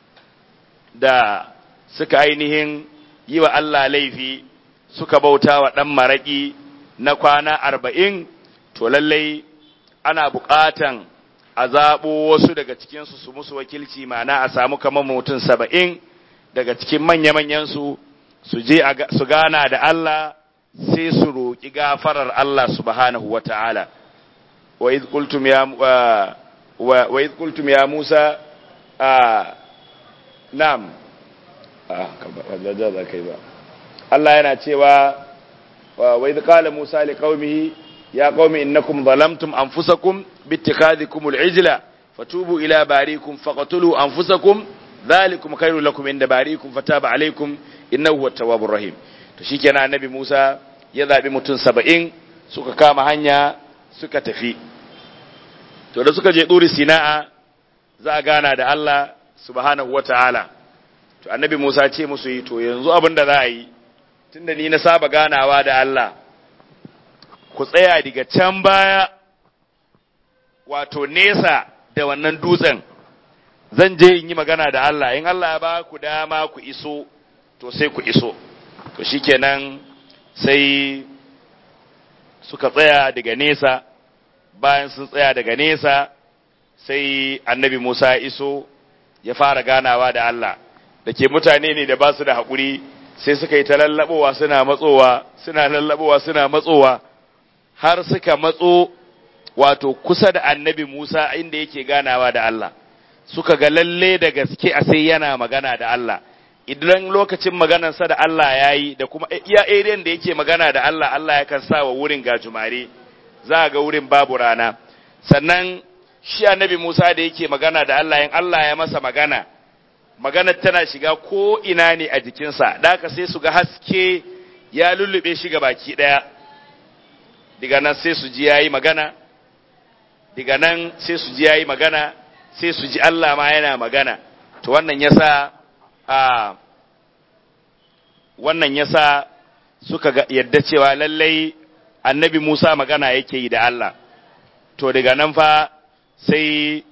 S1: da suka ainihin yi wa Allah laifi suka bauta wa dan maraki na kwana arba'in to lallai ana buƙatan a zaɓo wasu daga cikinsu su musu wakilci mana a samu kamar mutum saba'in daga cikin manya-manyansu su je su gana da Allah sai su roƙi gafarar Allah subhanahu wa ta'ala wa iz qultum ya wa wa idh qultum ya Musa a nam ah kaza da kai ba Allah yana cewa wa idh qala Musa liqaumihi ya qaumi innakum zalamtum anfusakum biittikhadhikum al'ijla fatubu ila bariikum faqtulu anfusakum dhalikum khairul lakum inda bariikum fataba alaykum innahu huwat tawwabur rahim. To shikenan annabi Musa ya zabi mutun saba'in suka kama hanya suka tafi. To da suka je duri Sina'a za a gana da Allah subhanahu wataala. To annabi Musa ce musu yi to yanzu abinda za a yi tunda ni na saba ganawa da Allah ku tsaya daga can baya wato nesa da wannan dutsen zan je in yi magana da Allah in Allah ya ba ku dama ku iso to sai ku iso. To shikenan sai suka tsaya daga nesa, bayan sun tsaya daga nesa sai annabi Musa ya iso ya fara ganawa da Allah. Da ke mutane ne da ba su da haƙuri sai suka yi ta lallaɓowa suna matsowa suna lallaɓowa suna matsowa har suka matso wato kusa da annabi Musa inda yake ganawa da Allah. Suka ga lalle da gaske a sai yana magana da Allah. Idan lokacin maganarsa da Allah ya yi da kuma iya ariyan da yake magana da Allah, Allah ya kan sa wa wurin gajumare, za a ga wurin babu rana. Sannan shi annabi Musa da yake magana da Allah, in Allah ya masa magana, maganar tana shiga ko ina ne a jikinsa, da haka sai su ga haske ya lullube shi ga baki ɗaya. Daga nan sai su ji ya yi magana, daga nan sai su ji ya yi magana, sai su ji Allah ma yana magana. To wannan yasa a wannan yasa suka ga yadda cewa lallai annabi Musa magana yake yi da Allah. To daga nan fa sai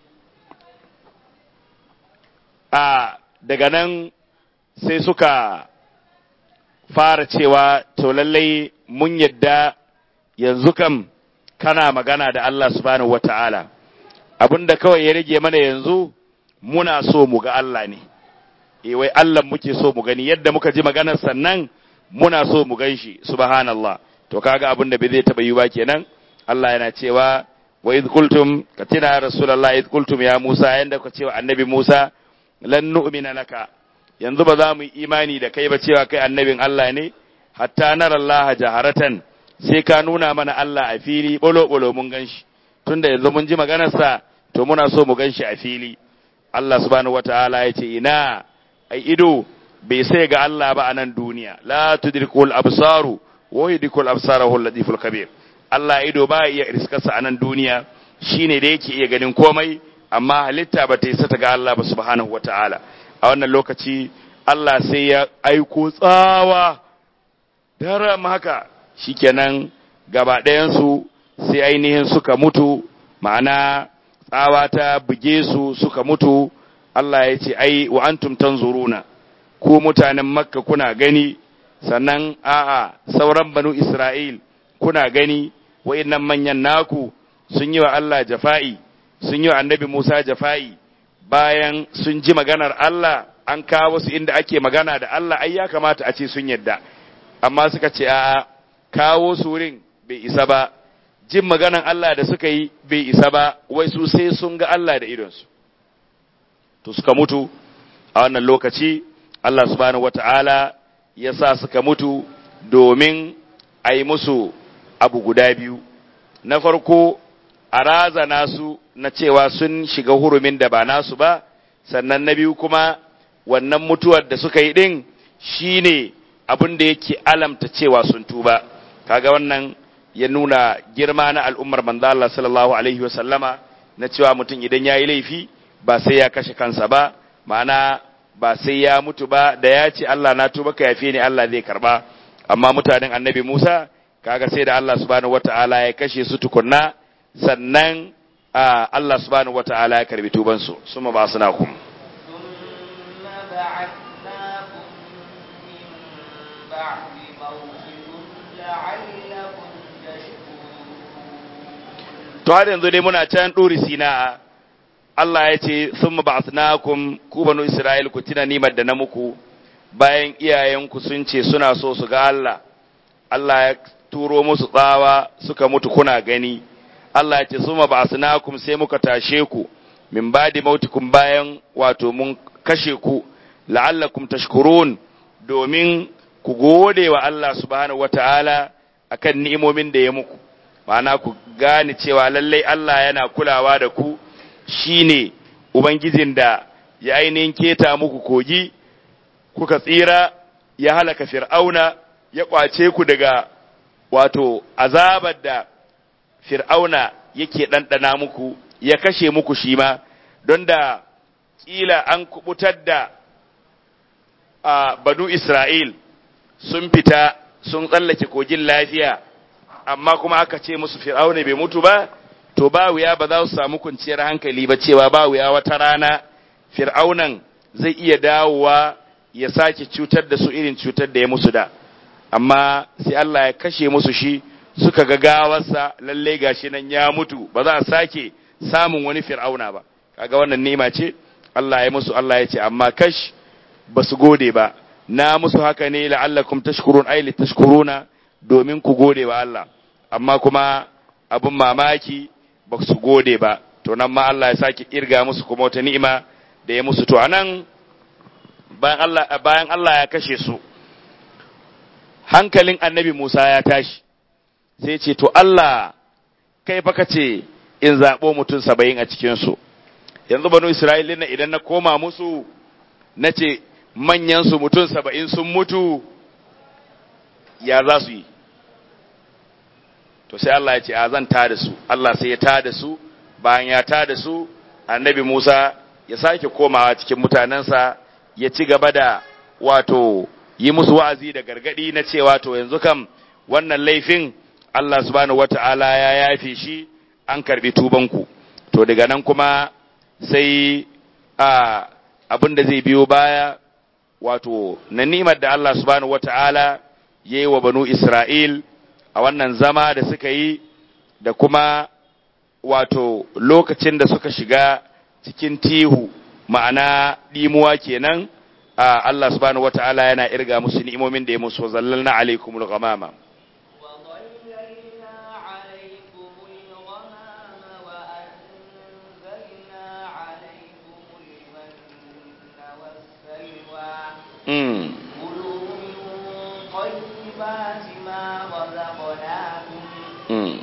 S1: a daga nan sai suka fara cewa to lallai mun yadda yanzu kam kana magana da Allah subhanahu wata'ala, abinda kawai ya rage mana yanzu muna so mu ga Allah ne. E wai Allah muke so mu gani, yadda muka ji maganar sannan muna so mu gan shi subhanallah. To kaga abinda bai zai taba yi ba kenan. Allah yana cewa wa idh qultum katina ya rasulullah idh qultum ya Musa, yanda ka cewa annabi Musa lan nu'mina laka, yanzu ba za mu yi imani da kai ba cewa kai annabin Allah ne, hatta nara Allah jaharatan, sai ka nuna mana Allah a fili bolo-bolo mun ganshi. Tunda yanzu mun ji maganarsa to muna so mu ganshi a fili. Allah subhanahu wataala ya ce ina ai ido bai sai ga Allah ba a nan duniya, la tudrikul absaru wa yudrikul absarahu al-latiful kabir. Allah ido ba iya riskarsa a nan duniya, shine da yake iya ganin komai, amma halitta ba ta yi sata ga Allah ba subhanahu wataala. A wannan lokaci Allah sai ya aiko tsawa daram haka, shikenan gaba ɗayansu sai ainihin suka mutu, ma'ana tsawa ta buge su suka mutu. Allah ya ce ai wa antum tanzuruna, ku mutanen Makka kuna gani, sannan a'a sauran banu Isra'il kuna gani, wa'innan manyan naku sun yi wa Allah jafa'i, sun yi wa annabi Musa jafa'i, bayan sun ji maganar Allah an kawo su inda ake magana da Allah, ai ya kamata a ce sun yadda, amma suka ce a'a kawo su wurin bai isa ba, jin maganar Allah da suka yi bai isa ba, wai su sai sun ga Allah da idonsu. To suka mutu a wannan lokaci. Allah subhanahu wata'ala ya sa suka mutu domin a yi musu abu guda biyu. Na farko a razana su na cewa sun shiga hurumin da ba nasu ba, sannan na biyu kuma wannan mutuwar da suka yi din shine abin da yake alamta cewa sun tuba. Kaga wannan ya nuna girma na al'ummar manzo Allah sallallahu alaihi wa sallama na cewa mutum idan yayi laifi ba sai ya kashe kansa ba, ma'ana ba sai ya mutu ba, da ya ce Allah na tuba ka yafe ni Allah zai karba. Amma mutanen annabi Musa kaga sai da Allah subhanahu wata'ala ya kashe su tukunna, sannan Allah subhanahu wata'ala ya karbi tuban su. Summa ba suna kum
S2: thumma ba'athnakum min ba'di mawtikum la'allakum tashkurun.
S1: To har yanzu dai muna can duri Sina. Allah ya ce thumma ba'athnakum, ku banu Isra'il ku tuna nimar da na muku bayan iyayenku sun ce suna so su ga Allah. Allah ya turo musu tsawa suka mutu kuna gani. Allah ya ce summa ba'athnakum, sai muka tashe ku min ba'di mautikum bayan wato mun kashe ku la'allakum tashkurun domin ku gode wa Allah subhanahu wata'ala akan ni'imomin da ya muku ma'ana ku gane cewa lallai Allah yana kulawa da ku shine ubangijin da ya ainihin keta muku kogi kuka tsira ya halaka fir'auna ya kwace ku daga wato azabar da fir'auna yake ɗanɗana muku ya kashe muku shi ma don da ƙila an kubutar da a banu Isra'il sun fita sun tsallake kogin lafiya amma kuma aka ce musu fir'auna bai mutu ba to ba wuya ba za su samu kwanciyar hankali ba cewa ba wuya wata rana fir'aunan zai iya dawowa ya sake cutar da su irin cutar da ya musu da amma sai Allah ya kashe musu shi suka ga gawarsa lalle gashi nan ya mutu ba za a sake samun wani fir'auna ba kaga wannan ni'ima ce Allah ya musu Allah ya ce amma kash ba su gode ba na musu haka ne la'allakum tashkurun ay li tashkuruna domin ku gode wa Allah amma kuma abun mamaki ba su gode ba to nan ma Allah ya sake kirga musu kuma wata ni'ima da ya musu to anan bayan Allah bayan Allah ya kashe su hankalin annabi Musa ya tashi sai ce to Allah kai fa kace in zabo mutum saba'in a cikin su yanzu banu Isra'ila idan na koma musu nace manyan su mutum saba'in sun mutu ya za su yi to sai Allah ya ce a zan tada su Allah sai ya tada su bayan ya tada su annabi Musa ya sake komawa cikin mutanensa ya ci gaba da wato yi musu wa'azi da gargadi na cewa to yanzu kam wannan laifin Allah subhanahu wata'ala ya yafe shi an karbi tubanku to daga nan kuma sai a abin da zai biyo baya wato na nimar da Allah subhanahu wata'ala ya yi wa banu Isra'il a wannan zama da suka yi da kuma wato lokacin da suka shiga cikin tihu ma'ana dimuwa kenan a Allah subhanahu wata'ala yana irga musu ni'imomin da ya musu zallalna alaikumul ghamama Mm. Mm.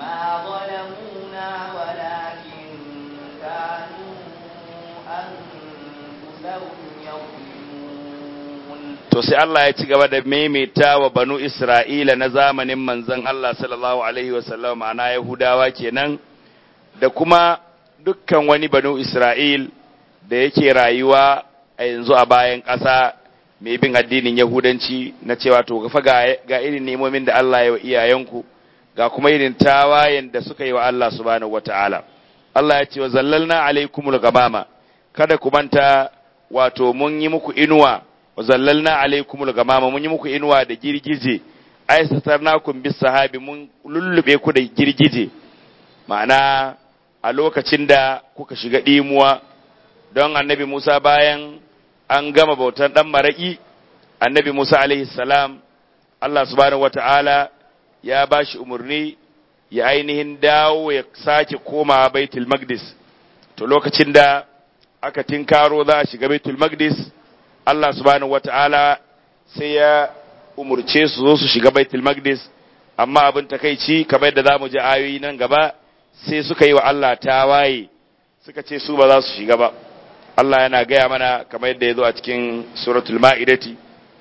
S1: To sai Allah ya ci gaba da maimaita wa banu Isra'ila na zamanin manzon Allah sallallahu alaihi wasallam ma'ana Yahudawa kenan da kuma dukkan wani banu Isra'il da yake rayuwa a yanzu a bayan ƙasa mai bin addinin Yahudanci na cewa to fa ga, ga irin nemomin da Allah ya wa iyayenku ga kuma irin tawayen da suka yi wa Allah subhanahu wata'ala Allah ya ce wa zallalna alaikumul ghamama kada ku manta wato mun yi muku inuwa wa zallalna alaikumul ghamama mun yi muku inuwa da girgije ay satarnakum bis sahabi mun lullube ku da girgije ma'ana a lokacin da kuka shiga dimuwa don annabi Musa bayan an gama bautan dan maraki annabi Musa alaihi salam Allah subhanahu wata'ala ya bashi umurni ya ainihin dawo ya sake koma Baitul Maqdis to lokacin da aka tinkaro za a shiga Baitul Maqdis Allah subhanahu wata'ala sai ya umurce su zo su shiga Baitul Maqdis amma abin takeici kamar da zamu ji ayoyi nan gaba sai suka yi wa Allah tawaye suka ce su ba za su shiga ba Allah yana gaya mana kamar yadda ya zo a cikin suratul ma'idati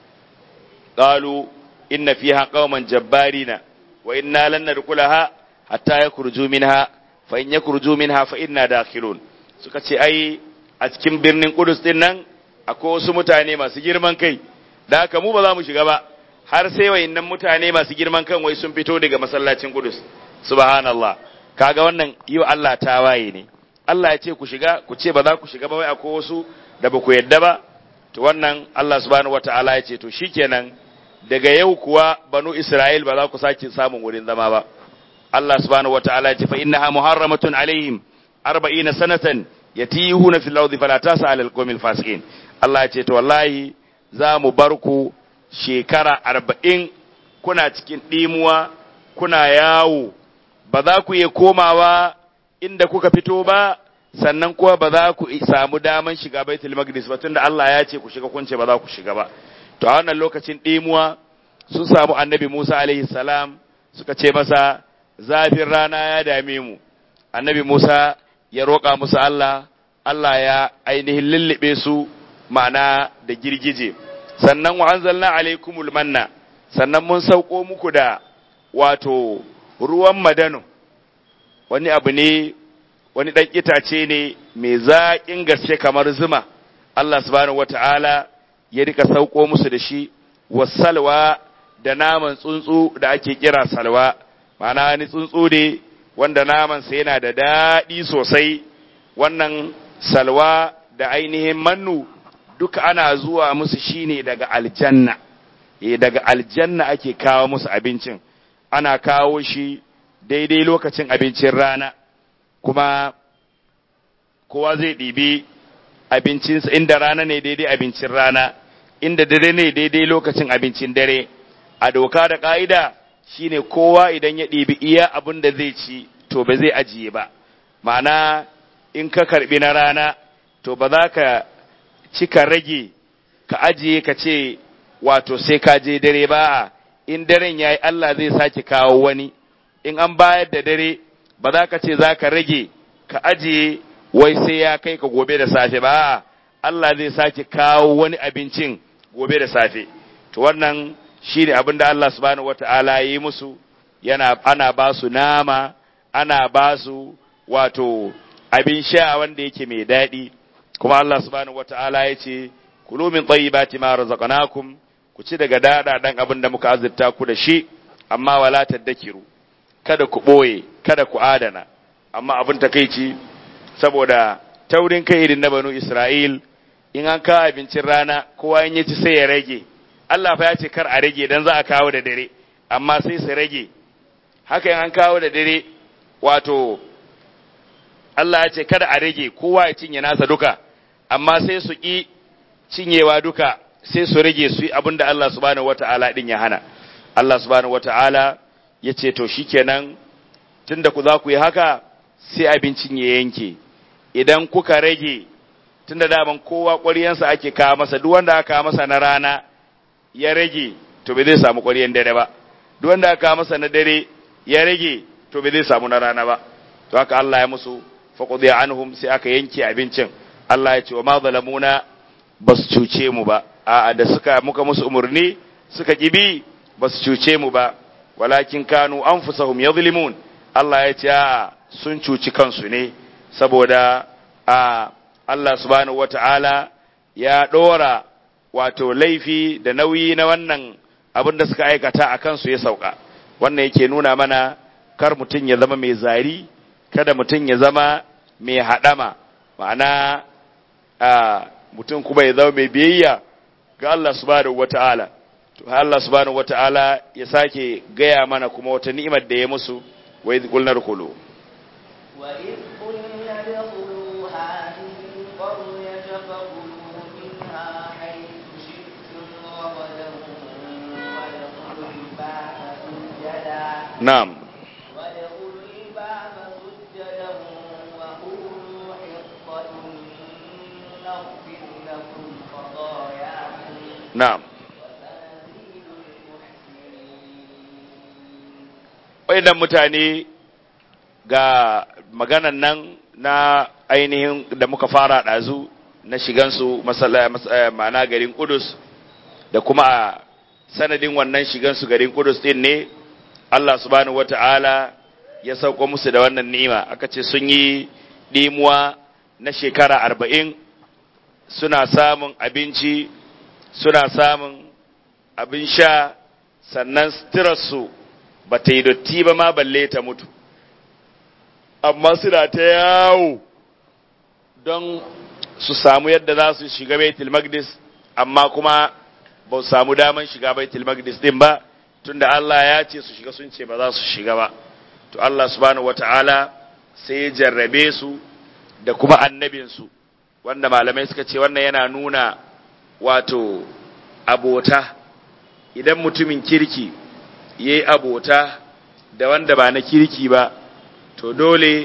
S1: qalu inna fiha qauman jabbarina wa inna lan nadkhulaha hatta yakhruju minha fa in yakhruju minha fa inna dakhilun suka ce ai a cikin birnin Qudus din nan akwai wasu mutane masu girman kai da haka mu ba za mu shiga ba har sai wayannan mutane masu girman kan wai sun fito daga masallacin Qudus subhanallah kaga wannan yi Allah tawaye ne Allah ya ce ku shiga ku ce ba za ku shiga ba wai akwai wasu da ba ku yadda ba to wannan Allah subhanahu wataala ya ce to shikenan daga yau kuwa banu Isra'il ba za ku sake samun wurin zama ba Allah subhanahu wataala ya ce fa innaha muharramatun alaihim arba'ina sanatan yatihuna fil ardi fala tas'al al qawmil fasiqin Allah ya ce to wallahi za mu bar ku shekara arba'in kuna cikin dimuwa kuna yawo ba za ku iya komawa inda kuka fito ba sannan kuwa ba za ku samu daman shiga baitul maqdis ba tunda Allah ya ce ku shiga kun ce ba za ku shiga ba to a wannan lokacin dimuwa sun samu annabi Musa alaihi salam suka ce masa zafin rana ya dame mu annabi Musa ya roƙa musu Allah Allah ya ainihin lullube su ma'ana da girgije sannan wa anzalna alaikumul manna sannan mun sauko muku da wato ruwan madano wani abu ne wani dan itace ne mai zaƙin gaske kamar zuma Allah subhanahu wataala ya rika sauko musu da shi wasalwa da naman tsuntsu da ake kira salwa ma'ana wani tsuntsu ne wanda naman sa yana da daɗi sosai wannan salwa da ainihin mannu duka ana zuwa musu shine daga aljanna eh daga aljanna ake kawo musu abincin ana kawo shi daidai lokacin abincin rana kuma kowa zai ɗibi abincinsa inda rana ne daidai abincin rana inda dare ne daidai lokacin abincin dare a doka da ƙa'ida shine kowa idan ya ɗibi iya abin da zai ci to ba zai ajiye ba ma'ana in ka karɓi na rana to ba za ka ci ka rage ka ajiye ka ce wato sai ka je dare ba in daren yayi Allah zai sake kawo wani in an bayar da dare ba za ka ce za ka rage ka ajiye wai sai ya kai ka gobe da safe ba Allah zai sake kawo wani abincin gobe da safe to wannan shine abin da Allah subhanahu wataala yi musu yana ana ba su nama ana ba su wato abin sha wanda yake mai daɗi kuma Allah subhanahu wataala ya ce kulu min tayyibati ma razaqnakum ku ci daga dada dan abin da muka azurta ku da shi amma wala tadakiru kada ku boye kada ku adana amma abin takeici saboda taurin kai irin na banu Isra'il in an kawo abincin rana kowa in yaci sai ya rage Allah fa ya ce kar a rage dan za a kawo da dare amma sai su rage haka in an kawo da dare wato Allah ya ce kada a rage kowa ya cinye nasa duka amma sai su ki cinyewa duka sai su rage su yi abinda Allah subhanahu wata'ala din ya hana Allah subhanahu wata'ala ya ce to shikenan tunda ku za ku yi haka sai abincin ya yanke idan kuka rage tunda daman kowa ƙwaryansa ake kawo masa duk wanda aka kawo masa na rana ya rage to bai zai samu ƙwaryan dare ba duk wanda aka kawo masa na dare ya rage to bai zai samu na rana ba to haka Allah ya musu faqudi anhum sai aka yanke abincin Allah ya ce wa ma zalamuna basu cuce mu ba a'a da suka muka musu umurni suka kibi basu cuce mu ba walakin kanu anfusahum yadhlimun Allah ya ce a sun cuci kansu ne saboda a Allah subhanahu wata'ala ya dora wato laifi da nauyi na wannan abin da suka aikata a kansu ya sauka wannan yake nuna mana kar mutum ya zama mai zari kada mutum ya zama mai hadama ma'ana a mutum kuma ya zama mai biyayya ga Allah subhanahu wata'ala to Allah subhanahu wata'ala ya sake gaya mana kuma wata ni'imar da ya musu wa idh qulna dkhulu
S2: wa idh qulna dkhulu hadhihi qaryata faqulu minha haythu shi'tum ragadan wa dkhulul baba sujada
S1: na'am
S2: wa dkhulul baba sujada wa qulu hiqqatun naghfir lakum khatayakum
S1: na'am wayannan mutane ga maganan nan na ainihin da muka fara ɗazu na shigansu ma'ana garin Kudus da kuma a sanadin wannan shigansu garin Kudus din ne Allah subhanahu wata'ala ya sauko musu da wannan ni'ima aka ce sun yi ɗimuwa na shekara arba'in suna samun abinci suna samun abin sha sannan suturarsu ba ta yi dotti ba ma balle ta mutu amma suna ta yawo don su samu yadda za su shiga baitul maqdis amma kuma ba su samu daman shiga baitul maqdis din ba tunda Allah ya ce su shiga sun ce ba za su shiga ba to Allah subhanahu wataala sai ya jarrabe su da kuma annabinsu wanda malamai suka ce wannan yana nuna wato abota idan mutumin kirki ya yi abota da wanda ba na kirki ba to dole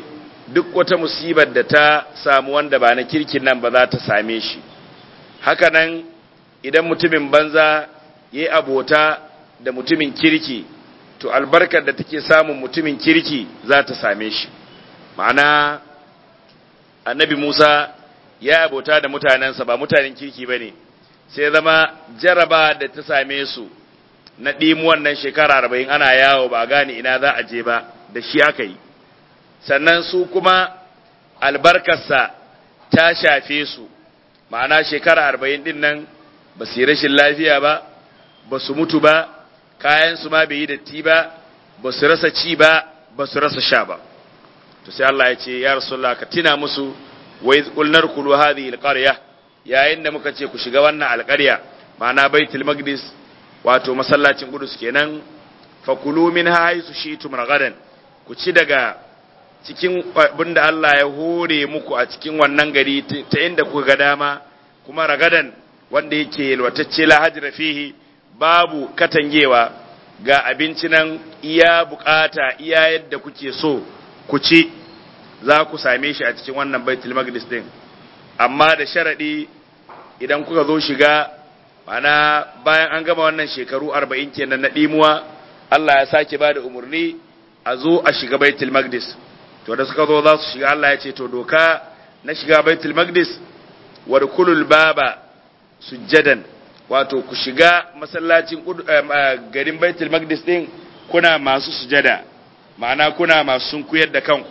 S1: duk wata musibar da ta samu wanda ba na kirkin nan ba za ta same shi. Haka nan idan mutumin banza ya yi abota da mutumin kirki, to albarkar da take samun mutumin kirki za ta same shi. Ma'ana annabi Musa ya abota da mutanensa ba mutanen kirki ba ne, sai zama jaraba da ta same su na ɗimu wannan shekara arba'in ana yawo ba gane ina za a je ba, da shi aka yi. Sannan su kuma albarkarsa ta shafe su, ma'ana shekara arba'in ɗin nan ba su yi rashin lafiya ba, ba su mutu ba, kayansu ma bai yi datti ba, ba su rasa ci ba, ba su rasa sha ba. To sai Allah ya ce, ya Rasulullah ka tina musu, wa iz qulna rkulu hadhihi alqarya, yayin da muka ce ku shiga wannan alqarya, ma'ana Baitul Maqdis, wato masallacin Qudus kenan, fakulu minha haythu shi'tum ragadan, ku ci daga cikin abinda Allah ya hore muku a cikin wannan gari ta inda kuka ga dama, kuma ragadan wanda yake yalwatacce la hajra fihi, babu katangewa, ga abinci nan iya bukata iya yadda kuke so ku ci, za ku same shi a cikin wannan Baitul Maqdis din. Amma da sharadi idan kuka zo shiga, mana bayan an gama wannan shekaru arba'in kenan na dimuwa, Allah ya sake bada umurni a zo a shiga Baitul Maqdis. To da suka zo za su shiga, Allah ya ce to doka na shiga Baitul Maqdis, wadkhulul baba sujjadan, wato ku shiga masallacin garin Baitul Maqdis din kuna masu sujada, ma'ana kuna masu sunkuyar da kanku.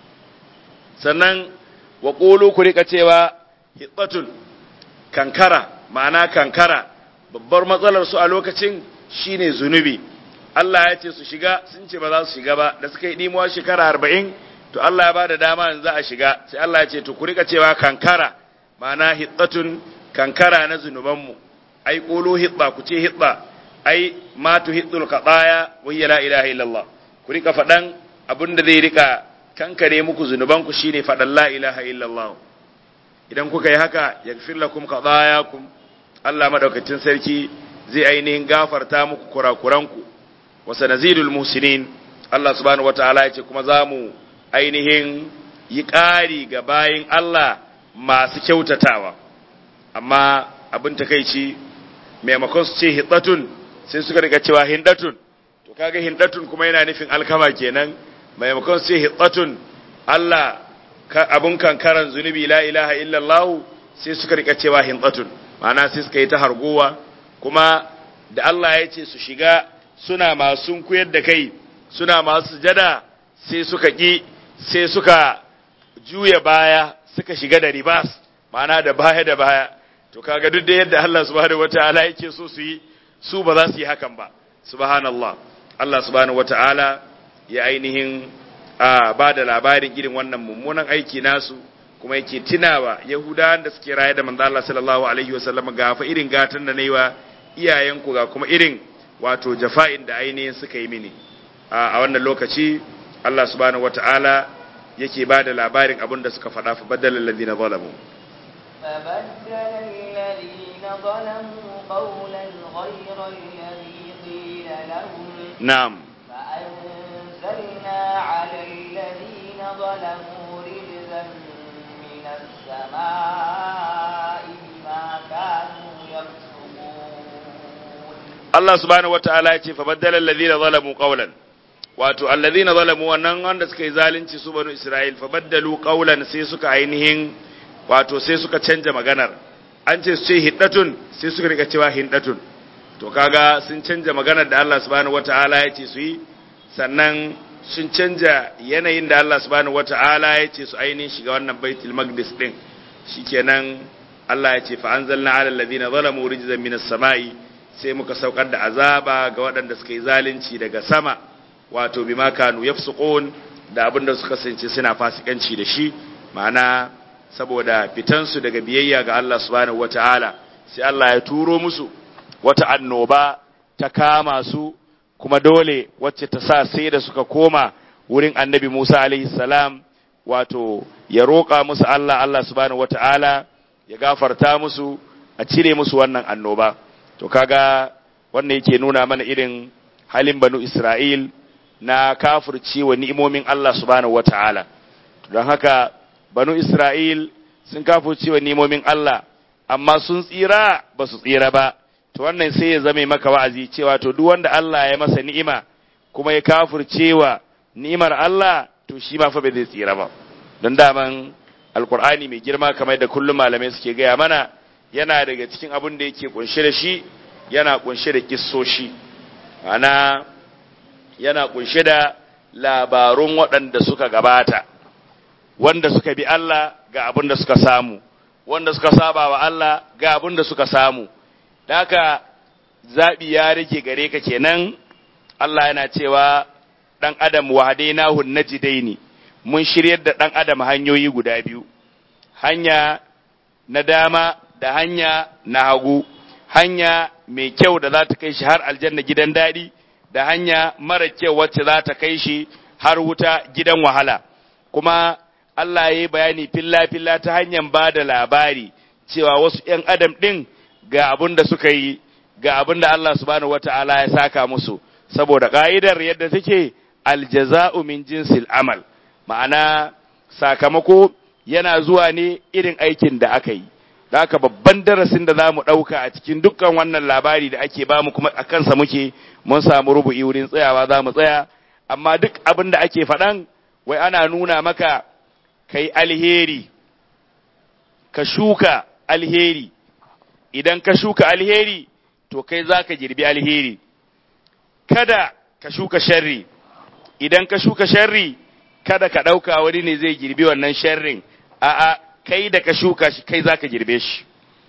S1: Sannan wa qulu ku rika cewa hibatun, kankara, ma'ana kankara. Babbar matsalar su a lokacin shine zunubi. Allah ya ce su shiga, sun ce ba za su shiga ba, da suka yi dimuwa shekara arba'in, to Allah ya bada dama yanzu za a shiga, sai Allah ya ce to ku rika cewa kankara, ma'ana hibatun, kankara na zunubanmu. Ai qulu hibba, ku ce hibba, ai ma tuhiddul qadaya wa hiya la ilaha illallah. Ku rika fadan abinda zai rika kankare muku zunubanku shine fadan la ilaha illallah. Idan kuka yi haka, yaghfir lakum qadayakum, Allah madaukakin sarki zai ainihin gafarta muku kurakuranku. Wa sanazidul muhsinin, Allah subhanahu wataala ya ce kuma zamu ainihin yi ƙari ga bayin Allah masu kyautatawa. Amma abin takeici, maimakon su ce hiddatun sai suka riga cewa hindatun. To kaga hindatun kuma yana nufin alkama kenan, maimakon su ce hiddatun Allah abun kankaran zunubi la ilaha illallah, sai suka riga cewa hindatun, ma'ana sai suka yi ta hargowa. Kuma da Allah ya ce su shiga suna masu kuyar da kai, suna masu sujada, sai suka ki, sai suka juya baya, suka shiga da ribas, ma'ana da baya da baya. To kaga duk da yadda Allah subhanahu wataala yake so su yi, su ba za su yi hakan ba. Subhanallah, Allah subhanahu wataala ya ainihin ba da labarin irin wannan mummunan aiki nasu, kuma yake tunawa Yahudawan da suke raye da manzo Allah sallallahu alaihi wasallam ga fa irin gatan da nayi wa iyayenku, ga kuma irin wato jafa'in da ainihin suka yi mini. A wannan lokaci Allah subhanahu wataala yake ba da labarin abin da suka faɗa, fa badalal ladina zalamu
S2: فبدل الذين ظلموا قولا غير الذي قيل لهم
S1: نعم
S2: فأنزلنا على الذين ظلموا رجزا من السماء بما كانوا يفسقون.
S1: الله سبحانه وتعالى يقول فبدل الذين ظلموا قولا، wato alladhina zalamu, wannan wanda suka yi zalunci su banu Isra'il, fabaddalu qawlan, sai suka ainihin wato sai suka canja maganar. An ce su ce hiddatun, sai suka rika cewa hindatun. To kaga sun canja maganar da Allah subhanahu wataala ya ce su yi, sannan sun canja yanayin da Allah subhanahu wataala ya ce su ainihin shiga wannan Baitul Maqdis din. Shikenan Allah ya ce fa anzalna ala alladhina zalamu rijzan minas sama'i, sai muka saukar da azaba ga waɗanda suka yi zalunci daga sama, wato bima kanu yafsuqun, da abinda suka sance suna fasikanci da shi, ma'ana saboda fitansu daga biyayya ga Allah subhanahu wataala, sai Allah ya turo musu wata annoba ta kama su, kuma dole wacce ta sa sai da suka koma wurin Annabi Musa alaihi salam, wato ya roƙa musu Allah Allah subhanahu wataala ya gafarta musu, a cire musu wannan annoba. To kaga wannan yake nuna mana irin halin banu Isra'il na kafirci wa ni'imomin Allah subhanahu wataala. don haka banu Isra'il sun kafurce wa nimomin Allah amma sun tsira ba su tsira ba, to wannan sai ya zame maka wa'azi cewa to duk wanda Allah ya masa ni'ima kuma ya kafurce wa ni'imar Allah to shi ma fa bai zai tsira ba. Don daman alkur'ani mai girma kamar da kullum malamai suke gaya mana yana daga cikin abin da yake kunshe da shi, yana kunshe da kissoshi, ana yana kunshe da labarun waɗanda suka gabata, wanda suka bi Allah ga abin da suka samu, wanda suka saba wa Allah ga abin da suka samu. Da haka zaɓi ya rage gare ka kenan. Allah yana cewa ɗan adam wahadainahu najdaini, mun shiryar da ɗan adam hanyoyi guda biyu, hanya na dama da hanya na hagu, hanya mai kyau da za ta kai shi har aljanna gidan daɗi, da hanya mara kyau wacce za ta kai shi har wuta gidan wahala. Kuma Allah ya yi bayani filla-filla ta hanyar ba da labari cewa wasu ‘yan adam ɗin ga abin da suka yi, ga abin da Allah subhanahu wata'ala ya saka musu, saboda ƙa'idar yadda take aljaza'u min jinsil amal, ma'ana sakamako yana zuwa ne irin aikin da aka yi. Da haka babban darasin da za mu ɗauka a cikin dukkan wannan labari da ake ba mu kuma a kansa muke, mun samu rubu'i wurin tsayawa za mu tsaya, amma duk abin da ake faɗan wai ana nuna maka kai alheri, ka shuka alheri, idan ka shuka alheri to kai za ka girbi alheri, kada ka shuka sharri, idan ka shuka sharri kada ka ɗauka wani ne zai girbi wannan sharrin, a'a kai da ka shuka shi kai za ka girbe shi.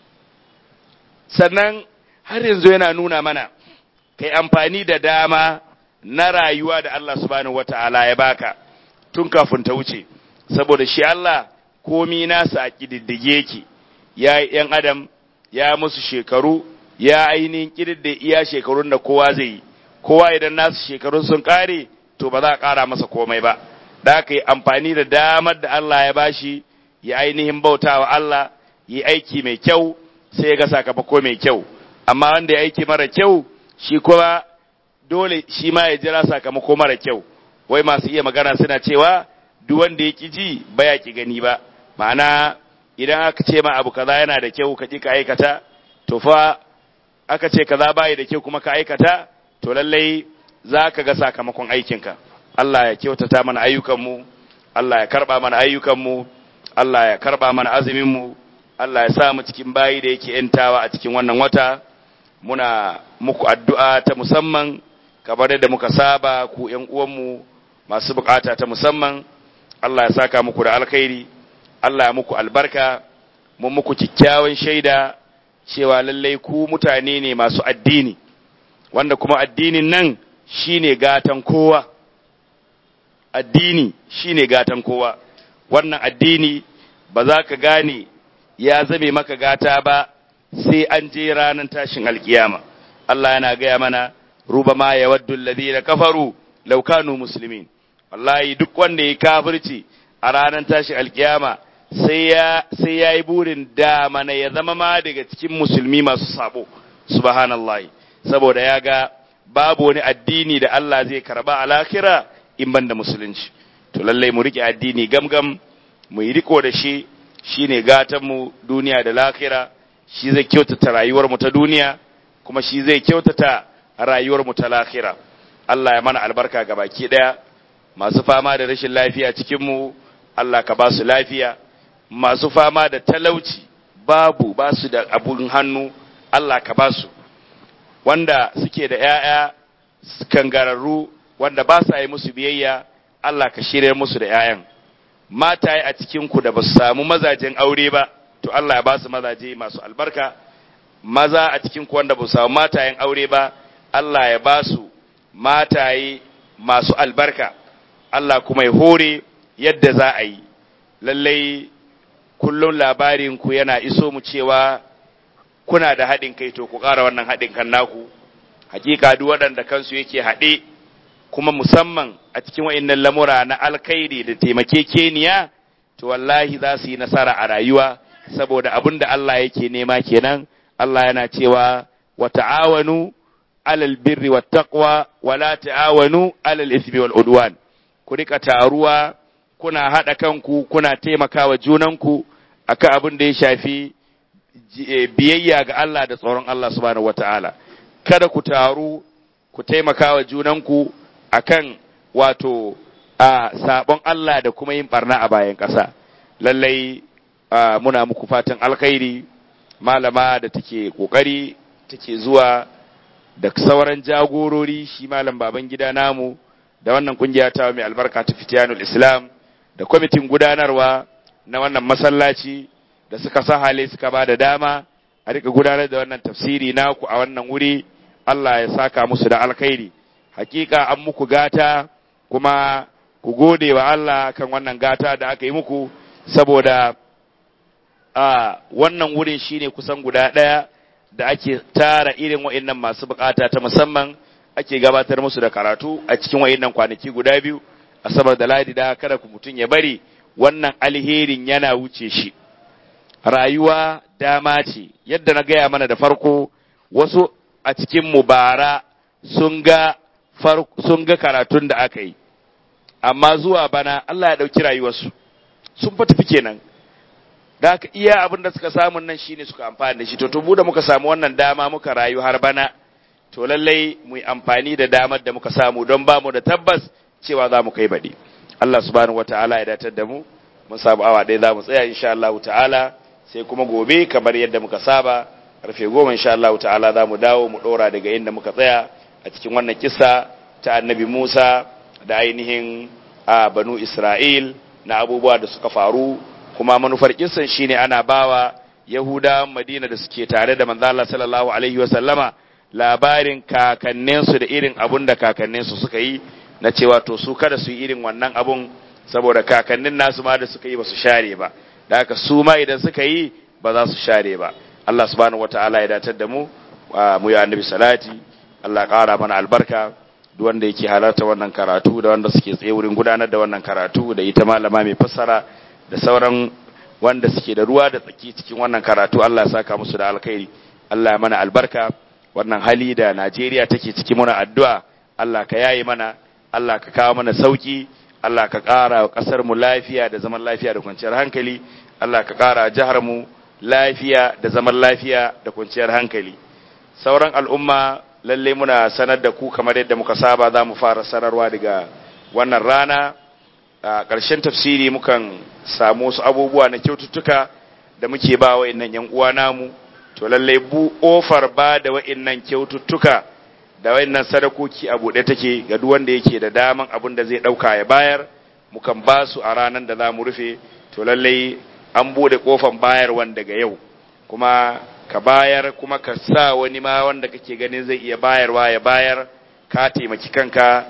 S1: Sannan har yanzu yana nuna mana kai amfani da dama na rayuwa da Allah subhanahu wata'ala ya baka tun kafin ta wuce, saboda shi Allah komi nasa a ƙididdige ki, ya yi ‘yan adam ya musu shekaru, ya ainihin ƙididde iya shekarun da kowa zai yi, kowa idan nasu shekarun sun ƙare to ba za a ƙara masa komai ba. Da aka yi amfani da damar da Allah ya bashi ya ainihin bauta wa Allah, yi aiki mai kyau sai ya ga sakamako mai kyau, amma wanda ya aiki mara kyau shi kuma dole shi ma ya jira sakamako mara kyau. Wai masu iya magana suna cewa duk wanda ya ki ji baya ki gani ba, ma'ana idan aka ce ma abu kaza yana da kyau ka ki ka aikata, to fa aka ce kaza bai da kyau kuma ka aikata, to lallai za ka ga sakamakon aikinka. Allah ya kyautata mana ayyukanmu, Allah ya karba mana ayyukanmu, Allah ya karba mana azuminmu, Allah ya sa mu cikin bayi da yake ‘yantawa a cikin wannan wata. Muna muku addu'a ta musamman, kamar yadda muka saba ku ‘yan uwanmu masu bukata ta musamman. Allah ya saka muku da alkhairi, Allah ya muku albarka, mun muku kyakkyawan shaida cewa lallai ku mutane ne masu addini, wanda kuma addinin nan shine gatan kowa. Addini shine gatan kowa. Wannan addini ba za ka gane ya zame maka gata ba sai an je ranar tashin alkiyama. Allah yana gaya mana rubama yawaddu alladhina kafaru law kanu muslimin. Wallahi duk wanda ya kafirci a ranar tashin alkiyama sai ya sai yayi burin da mana ya zama ma daga cikin musulmi masu sabo. Subhanallahi, saboda ya ga babu wani addini da Allah zai karba a lahira in banda musulunci. To lallai mu rike addini gamgam, mu yi riko da shi, shine gatan mu duniya da lahira. Shi zai kyautata rayuwar mu ta duniya, kuma shi zai kyautata rayuwar mu ta lahira. Allah ya mana albarka ga baki daya. Masu fama da rashin lafiya cikin mu, Allah ka ba su lafiya. Masu fama da talauci, babu ba su da abun hannu, Allah ka ba su. Wanda suke da ƴaƴa kangararru, wanda ba sa yi musu biyayya, Allah ka shirye musu da ƴaƴan. Mataye a cikin ku da ba su samu mazajen aure ba, to Allah ya ba su mazaje masu albarka. Maza a cikin ku wanda ba su samu matayen aure ba, Allah ya ba su mataye masu albarka. Allah kuma ya hore yadda za a yi. Lallai kullum labarin ku yana iso mu cewa kuna da haɗin kai, to ku ƙara wannan haɗin kan naku. Hakika duk waɗanda kansu yake haɗe, kuma musamman a cikin wa'innan lamura na alkhairi da taimakekeniya, to wallahi za su yi nasara a rayuwa, saboda abin da Allah yake nema kenan. Allah yana cewa wa ta'awanu alal birri wat taqwa wa la ta'awanu alal ithmi wal udwan. Ku rika taruwa kuna haɗa kanku kuna taimakawa junanku akan abin da ya shafi biyayya ga Allah da tsoron Allah subhanahu wata'ala. Kada ku taru ku taimakawa junanku akan wato a sabon Allah da kuma yin barna a bayan ƙasa. Lallai muna muku fatan alkhairi, malama da take kokari take zuwa da sauran jagorori, shi malam baban gida namu da wannan kungiya ta mai albarka ta Fitiyanul Islam da kwamitin gudanarwa na wannan masallaci da suka sa hali suka ba da dama a rika gudanar da wannan tafsiri naku a wannan wuri. Allah ya saka musu da alkhairi. Hakika an muku gata, kuma ku gode wa Allah kan wannan gata da aka yi muku, saboda a wannan wurin shine kusan guda ɗaya da ake tara irin wa'annan masu bukata ta musamman, ake gabatar musu da karatu a cikin wa'annan kwanaki guda biyu, asabar da ladi. Da kada ku mutun ya bari wannan alherin yana wuce shi. Rayuwa dama ce, yadda na gaya mana da farko, wasu a cikin mubara sun ga sun ga karatun da aka yi, amma zuwa bana Allah ya dauki rayuwarsu, sun fa tafi kenan. Da haka iya abin da suka samu nan shine suka amfani da shi. To to mu da muka samu wannan dama muka rayu har bana, to lallai mu yi amfani da damar da muka samu, don ba mu da tabbas cewa za mu kai baɗi. Allah subhanahu wataala ya datar da mu. Mun samu awa ɗaya za mu tsaya insha Allah ta'ala, sai kuma gobe kamar yadda muka saba karfe goma insha Allah ta'ala za mu dawo mu ɗora daga inda muka tsaya a cikin wannan kissa ta annabi Musa da ainihin a banu Isra'il na abubuwa da suka faru. Kuma manufar kissan shine ana bawa Yahudawan Madina da suke tare da manzo Allah sallallahu alaihi wa sallama labarin kakanninsu da irin abun da kakanninsu suka yi, na cewa to su kada su yi irin wannan abun, saboda kakannin nasu ma da suka yi ba su share ba, da haka su ma idan suka yi ba za su share ba. Allah subhanahu wataala ya datar da mu, mu ya annabi salati. Allah ƙara mana albarka, duk wanda yake halarta wannan karatu da wanda suke tsaye wurin gudanar da wannan karatu, da ita malama mai fassara da sauran wanda suke da ruwa da tsaki cikin wannan karatu. Allah ya saka musu da alkhairi. Allah ya mana albarka. Wannan hali da Najeriya take ciki muna addu'a, Allah ka yaye mana, Allah ka kawo mana sauki, Allah ka ƙara wa ƙasar mu lafiya da zaman lafiya da kwanciyar hankali, Allah ka ƙara jihar mu lafiya da zaman lafiya da kwanciyar hankali. Sauran al'umma lalle muna sanar da ku kamar yadda muka saba, za mu fara sanarwa daga wannan rana. A ƙarshen tafsiri mukan samu wasu abubuwa na kyaututtuka da muke ba wa'annan yan uwa namu. To lalle bu ofar ba da wa'annan kyaututtuka da wa'annan sadakoki a buɗe take ga duk wanda yake da daman abin da zai ɗauka ya bayar, mukan ba su a ranar da za mu rufe. To lalle an bude kofan bayarwan daga yau, kuma ka bayar, kuma ka sa wani ma wanda kake ganin zai iya bayarwa ya bayar, ka taimaki kanka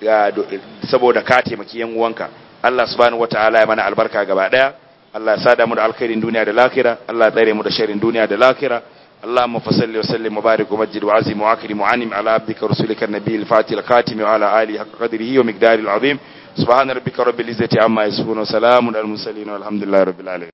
S1: saboda ka taimaki yan uwanka. Allah subhanahu wataala ya mana albarka gaba daya. Allah ya sada mu da alkhairin duniya da lahira, Allah ya tsare mu da sharrin duniya da lahira. اللهم فصل وسلم وبارك ومجد وعزم واكرم وعنم على عبدك ورسولك النبي الفاتح الخاتم وعلى اله حق قدره ومقداره العظيم. سبحان ربك رب العزة عما يصفون وسلام على المرسلين والحمد لله رب العالمين.